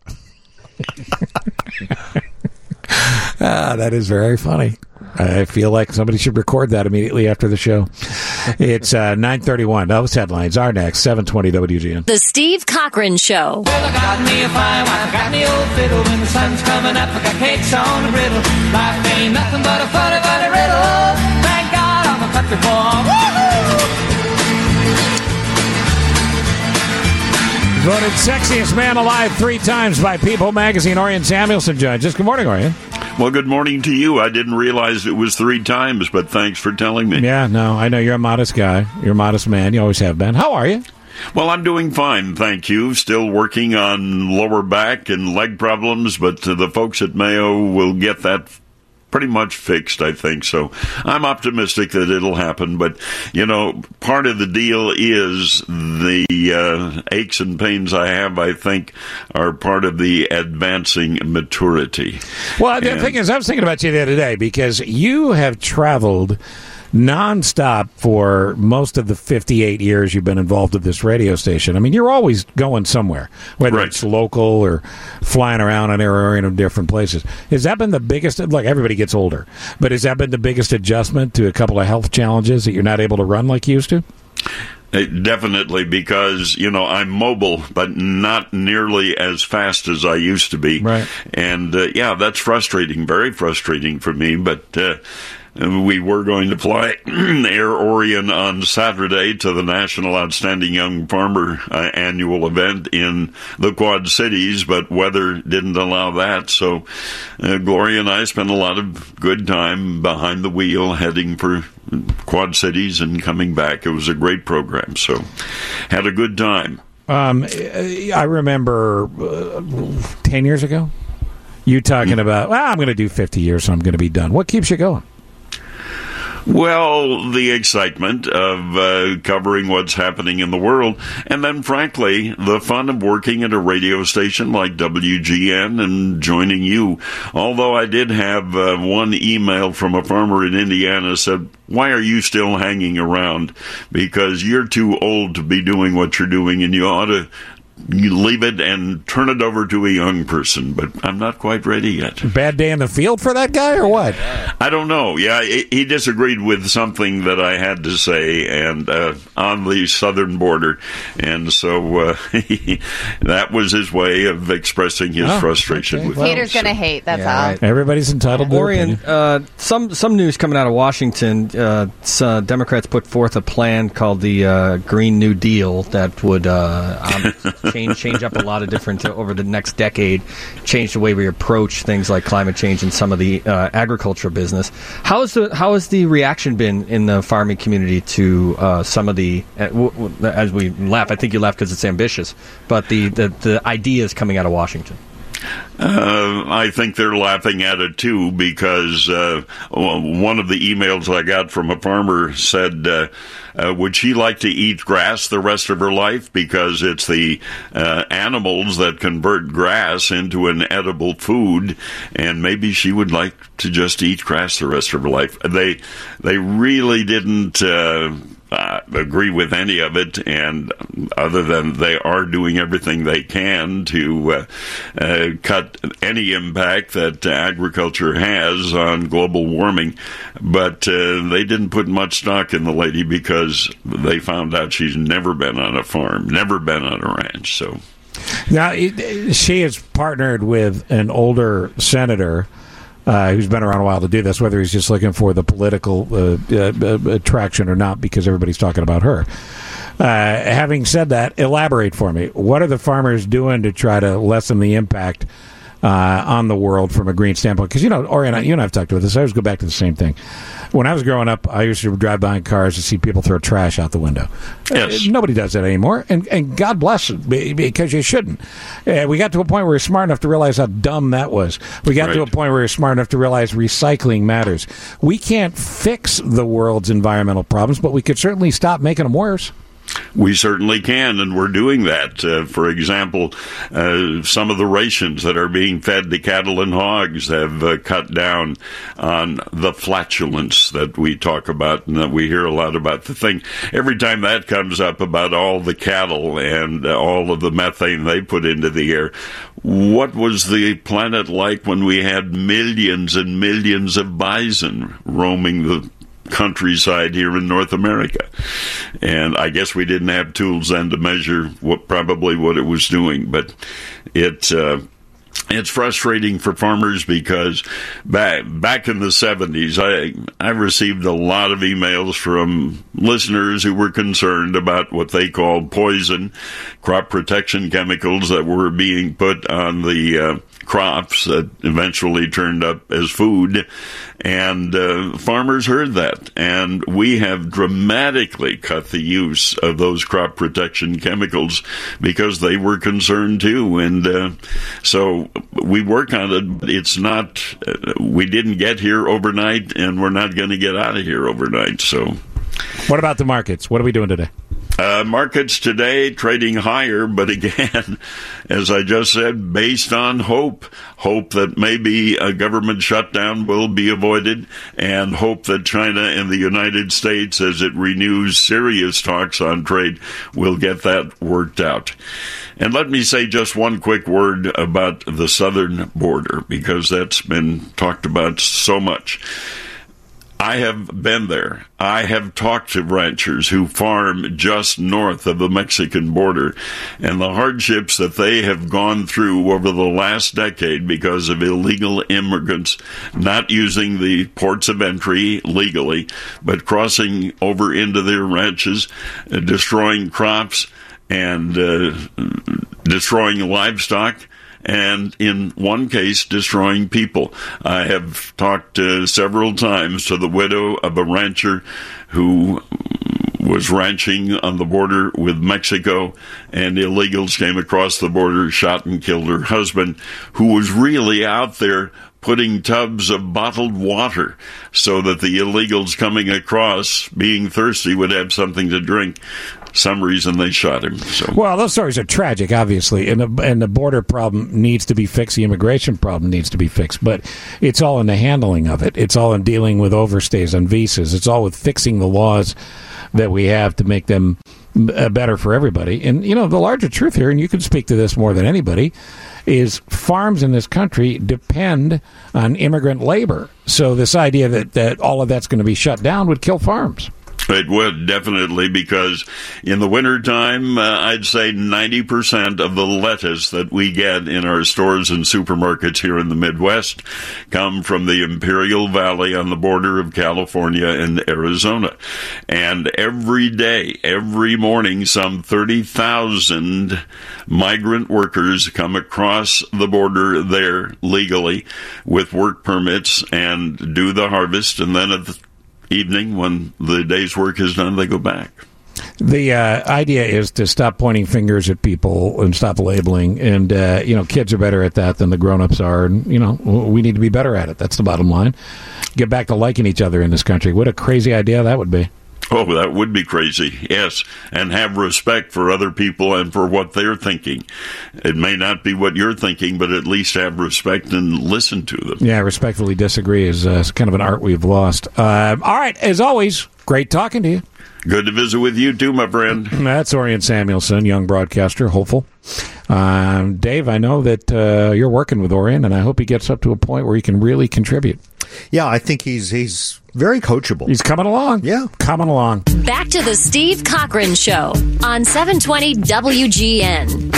Ah, that is very funny. I feel like somebody should record that immediately after the show. It's uh, nine thirty-one. Those headlines are next. seven twenty W G N. The Steve Cochran Show. Well, I got me a fine wife, I got me old fiddle. When the sun's coming up, I got cakes on a griddle. Life ain't nothing but a funny, funny riddle. Thank God I'm a country boy. Woo-hoo! Voted sexiest man alive three times by People Magazine. Orion Samuelson joins us. Good morning, Orion. Well, good morning to you. I didn't realize it was three times, but thanks for telling me. Yeah, no, I know you're a modest guy. You're a modest man. You always have been. How are you? Well, I'm doing fine, thank you. Still working on lower back and leg problems, but uh, the folks at Mayo will get that pretty much fixed, I think. So I'm optimistic that it'll happen. But, you know, part of the deal is the uh, aches and pains I have, I think, are part of the advancing maturity. Well, the and, thing is, I was thinking about you the other day because you have traveled nonstop for most of the fifty-eight years you've been involved with this radio station. I mean, you're always going somewhere, whether right. it's local or flying around on air or in different places. Has that been the biggest? Look, everybody gets older, but has that been the biggest adjustment to a couple of health challenges that you're not able to run like you used to? Uh, Definitely, because, you know, I'm mobile, but not nearly as fast as I used to be. Right. And, uh, yeah, that's frustrating, very frustrating for me, but uh, we were going to fly Air Orion on Saturday to the National Outstanding Young Farmer uh, annual event in the Quad Cities, but weather didn't allow that. So uh, Gloria and I spent a lot of good time behind the wheel heading for Quad Cities and coming back. It was a great program, so had a good time. Um, I remember uh, ten years ago, you talking about, well, I'm going to do fifty years, so I'm going to be done. What keeps you going? Well, the excitement of uh, covering what's happening in the world, and then, frankly, the fun of working at a radio station like W G N and joining you. Although I did have uh, one email from a farmer in Indiana said, why are you still hanging around? Because you're too old to be doing what you're doing, and you ought to you leave it and turn it over to a young person, but I'm not quite ready yet. Bad day in the field for that guy, or what? I don't know. Yeah, he disagreed with something that I had to say, and uh, on the southern border, and so uh, he, that was his way of expressing his Oh, frustration. okay. With Well, Haters gonna hate. That's Yeah, all. right. Everybody's entitled to their Orion, opinion. uh, some some news coming out of Washington. Uh, s- uh, Democrats put forth a plan called the uh, Green New Deal that would uh, um, change change up a lot of different uh, over the next decade, change the way we approach things like climate change and some of the uh, agricultural business. How is the how has the reaction been in the farming community to uh, some of the uh, w- w- as we laugh? I think you laugh because it's ambitious, but the, the the ideas coming out of Washington. Uh, I think they're laughing at it, too, because uh, one of the emails I got from a farmer said, uh, uh, would she like to eat grass the rest of her life? Because it's the uh, animals that convert grass into an edible food, and maybe she would like to just eat grass the rest of her life. They, they really didn't Uh, Uh, agree with any of it, and other than they are doing everything they can to uh, uh, cut any impact that agriculture has on global warming, but uh, they didn't put much stock in the lady because they found out she's never been on a farm, never been on a ranch. So now it, she is partnered with an older senator Uh, who's been around a while to do this, whether he's just looking for the political uh, uh, attraction or not, because everybody's talking about her. Uh, having said that, elaborate for me. What are the farmers doing to try to lessen the impact uh, on the world from a green standpoint? Because, you know, Orion, you and I have talked about this. I always go back to the same thing. When I was growing up, I used to drive by in cars to see people throw trash out the window. Yes. Uh, nobody does that anymore, and, and God bless it, because you shouldn't. Uh, we got to a point where we were smart enough to realize how dumb that was. We got Right. to a point where we were smart enough to realize recycling matters. We can't fix the world's environmental problems, but we could certainly stop making them worse. we certainly can, and we're doing that. Uh, for example, uh, some of the rations that are being fed to cattle and hogs have uh, cut down on the flatulence that we talk about and that we hear a lot about. The thing, every time that comes up about all the cattle and uh, all of the methane they put into the air, what was the planet like when we had millions and millions of bison roaming the countryside here in North America? And I guess we didn't have tools then to measure what probably what it was doing, but it uh, It's frustrating for farmers because back back in the seventies, I I received a lot of emails from listeners who were concerned about what they called poison, crop protection chemicals that were being put on the uh, crops that eventually turned up as food. And uh, farmers heard that, and we have dramatically cut the use of those crop protection chemicals because they were concerned too. And uh, so we work on it. It's not, uh, we didn't get here overnight, and we're not going to get out of here overnight. So, what about the markets? What are we doing today? Uh, markets today trading higher, but again, as I just said, based on hope. Hope that maybe a government shutdown will be avoided, and hope that China and the United States, as it renews serious talks on trade, will get that worked out. And let me say just one quick word about the southern border, because that's been talked about so much. I have been there. I have talked to ranchers who farm just north of the Mexican border, and the hardships that they have gone through over the last decade because of illegal immigrants not using the ports of entry legally, but crossing over into their ranches, uh, destroying crops, and uh, destroying livestock, and in one case, destroying people. I have talked uh, several times to the widow of a rancher who was ranching on the border with Mexico, and illegals came across the border, shot and killed her husband, who was really out there putting tubs of bottled water so that the illegals coming across, being thirsty, would have something to drink. Some reason they shot him. So. Well, those stories are tragic, obviously, and the, and the border problem needs to be fixed. The immigration problem needs to be fixed, but it's all in the handling of it. It's all in dealing with overstays on visas. It's all with fixing the laws that we have to make them better for everybody. And, you know, the larger truth here, and you can speak to this more than anybody, is farms in this country depend on immigrant labor. So this idea that, that all of that's going to be shut down would kill farms. It would, definitely, because in the wintertime, uh, I'd say ninety percent of the lettuce that we get in our stores and supermarkets here in the Midwest come from the Imperial Valley on the border of California and Arizona. And every day, every morning, some thirty thousand migrant workers come across the border there legally with work permits and do the harvest, and then at the evening, when the day's work is done, they go back. The uh, idea is to stop pointing fingers at people and stop labeling. And, uh, you know, kids are better at that than the grown-ups are. And, you know, we need to be better at it. That's the bottom line. Get back to liking each other in this country. What a crazy idea that would be. Oh, that would be crazy, yes. And have respect for other people and for what they're thinking. It may not be what you're thinking, but at least have respect and listen to them. Yeah, respectfully disagree is uh, kind of an art we've lost. Uh, all right, as always, great talking to you. Good to visit with you, too, my friend. That's Orion Samuelson, young broadcaster, hopeful. Um, Dave, I know that uh, you're working with Orion, and I hope he gets up to a point where he can really contribute. Yeah, I think he's he's very coachable. He's coming along. Yeah. Coming along. Back to the Steve Cochran Show on seven twenty W G N.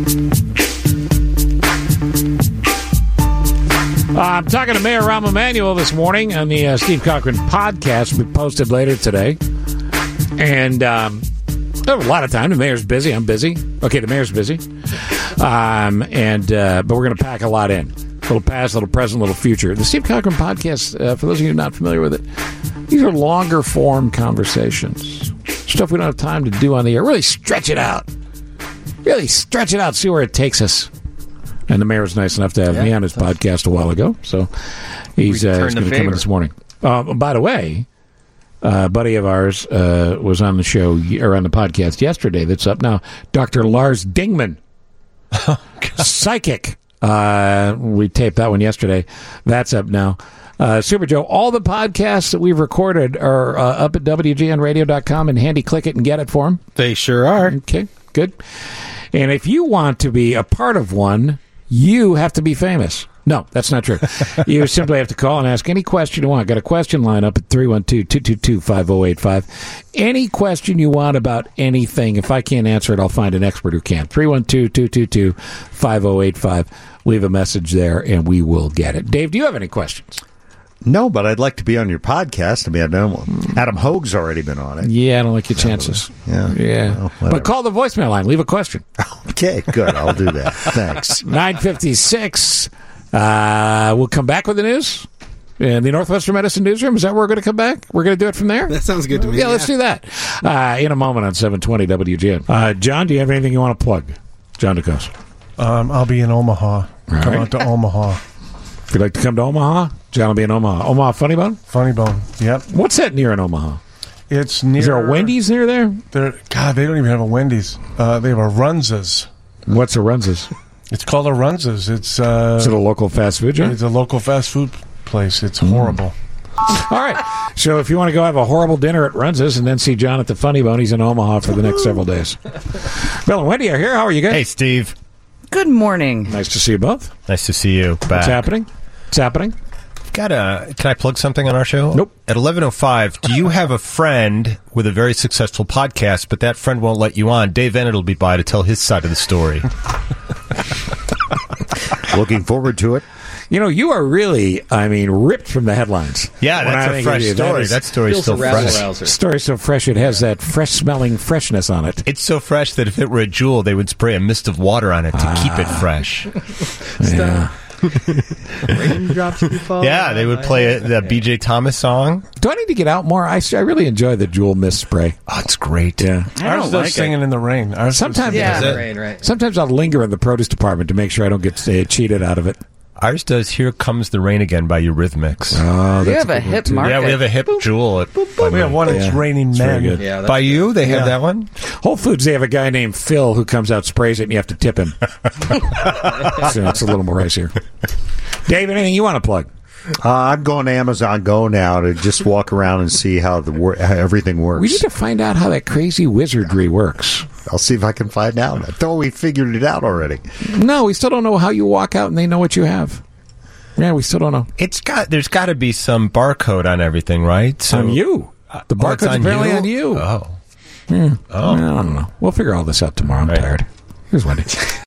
Uh, I'm talking to Mayor Rahm Emanuel this morning on the uh, Steve Cochran podcast we posted later today. And um, I have a lot of time. The mayor's busy. I'm busy. Okay, the mayor's busy. Um, and uh, but we're going to pack a lot in. A little past, a little present, a little future. The Steve Cochran podcast, uh, for those of you not familiar with it, these are longer form conversations. Stuff we don't have time to do on the air. Really stretch it out. Really stretch it out. See where it takes us. And the mayor was nice enough to have yeah, me on his podcast a while ago. So he's, uh, he's going to come in this morning. Uh, by the way, uh, a buddy of ours uh, was on the show, or on the podcast yesterday that's up now. Doctor Lars Dingman. Psychic. Uh, we taped that one yesterday. That's up now. Uh, Super Joe, all the podcasts that we've recorded are uh, up at W G N radio dot com, and handy click it and get it for them. They sure are. Okay, good. And if you want to be a part of one, you have to be famous. No, that's not true. You simply have to call and ask any question you want. Got a question line up at three one two, two two two, five oh eight five. Any question you want about anything. If I can't answer it, I'll find an expert who can. three one two, two two two, five oh eight five. Leave a message there, and we will get it. Dave, do you have any questions? No, but I'd like to be on your podcast. I mean, I know Adam Hogue's already been on it. Yeah, I don't like your chances. Yeah. Yeah. Well, but call the voicemail line. Leave a question. Okay, good. I'll do that. Thanks. nine fifty-six. Uh, we'll come back with the news in the Northwestern Medicine Newsroom. Is that where we're going to come back? We're going to do it from there? That sounds good to me. Yeah, let's do that uh, in a moment on seven twenty W G N. Uh, John, do you have anything you want to plug? John DeCosta. Um, I'll be in Omaha. Right. Come out to Omaha. If you'd like to come to Omaha, John will be in Omaha. Omaha Funny Bone? Funny Bone, yep. What's that near in Omaha? It's near... Is there a Wendy's near there? There, God, they don't even have a Wendy's. Uh, they have a Runza's. What's a Runza's? It's called a Runza's. It's uh, Is it a local fast food joint? It's a local fast food place. It's horrible. All right. So if you want to go have a horrible dinner at Runza's and then see John at the Funny Bone, he's in Omaha for the next several days. Bill and Wendy are here. How are you guys? Hey, Steve. Good morning. Nice to see you both. Nice to see you back. What's happening? What's happening? Got a? Can I plug something on our show? Nope. At eleven oh five, do you have a friend with a very successful podcast, but that friend won't let you on? Dave Ennett will be by to tell his side of the story. Looking forward to it. You know, you are really, I mean, ripped from the headlines. Yeah, When I that's a think fresh of you, story. is- That story's still fresh. Story's so fresh, it has that fresh-smelling freshness on it. It's so fresh that if it were a jewel, they would spray a mist of water on it to keep it fresh. Yeah. Raindrops keep falling. Yeah, they would play a, the B J Thomas song. Do I need to get out more? I, I really enjoy the Jewel Mist spray. Oh, it's great. Yeah. I Ours does like singing in the rain. Ours Sometimes, Yeah. Is it? Rain, right. sometimes I'll linger in the produce department to make sure I don't get uh, cheated out of it. Ours does Here Comes the Rain Again by Eurythmics. Oh, You that's have a good one, hip too. market. Yeah, we have a hip jewel. At, We have one. It's Yeah. Raining It's very Men. good. Yeah, that's by you, they have Yeah. that one? Whole Foods, they have a guy named Phil who comes out, sprays it, and you have to tip him. So it's a little more pricier. Dave, anything you want to plug? Uh, I'm going to Amazon Go now to just walk around and see how the wor- how everything works. We need to find out how that crazy wizardry works. I'll see if I can find out. I thought we figured it out already. No, we still don't know how you walk out and they know what you have. Yeah, we still don't know. It's got. There's got to be some barcode on everything, right? So, on you. The Oh, it's barcode's on apparently you? on you. Oh. Hmm. Oh. I don't know. We'll figure all this out tomorrow. I'm Right. tired. Here's Wendy.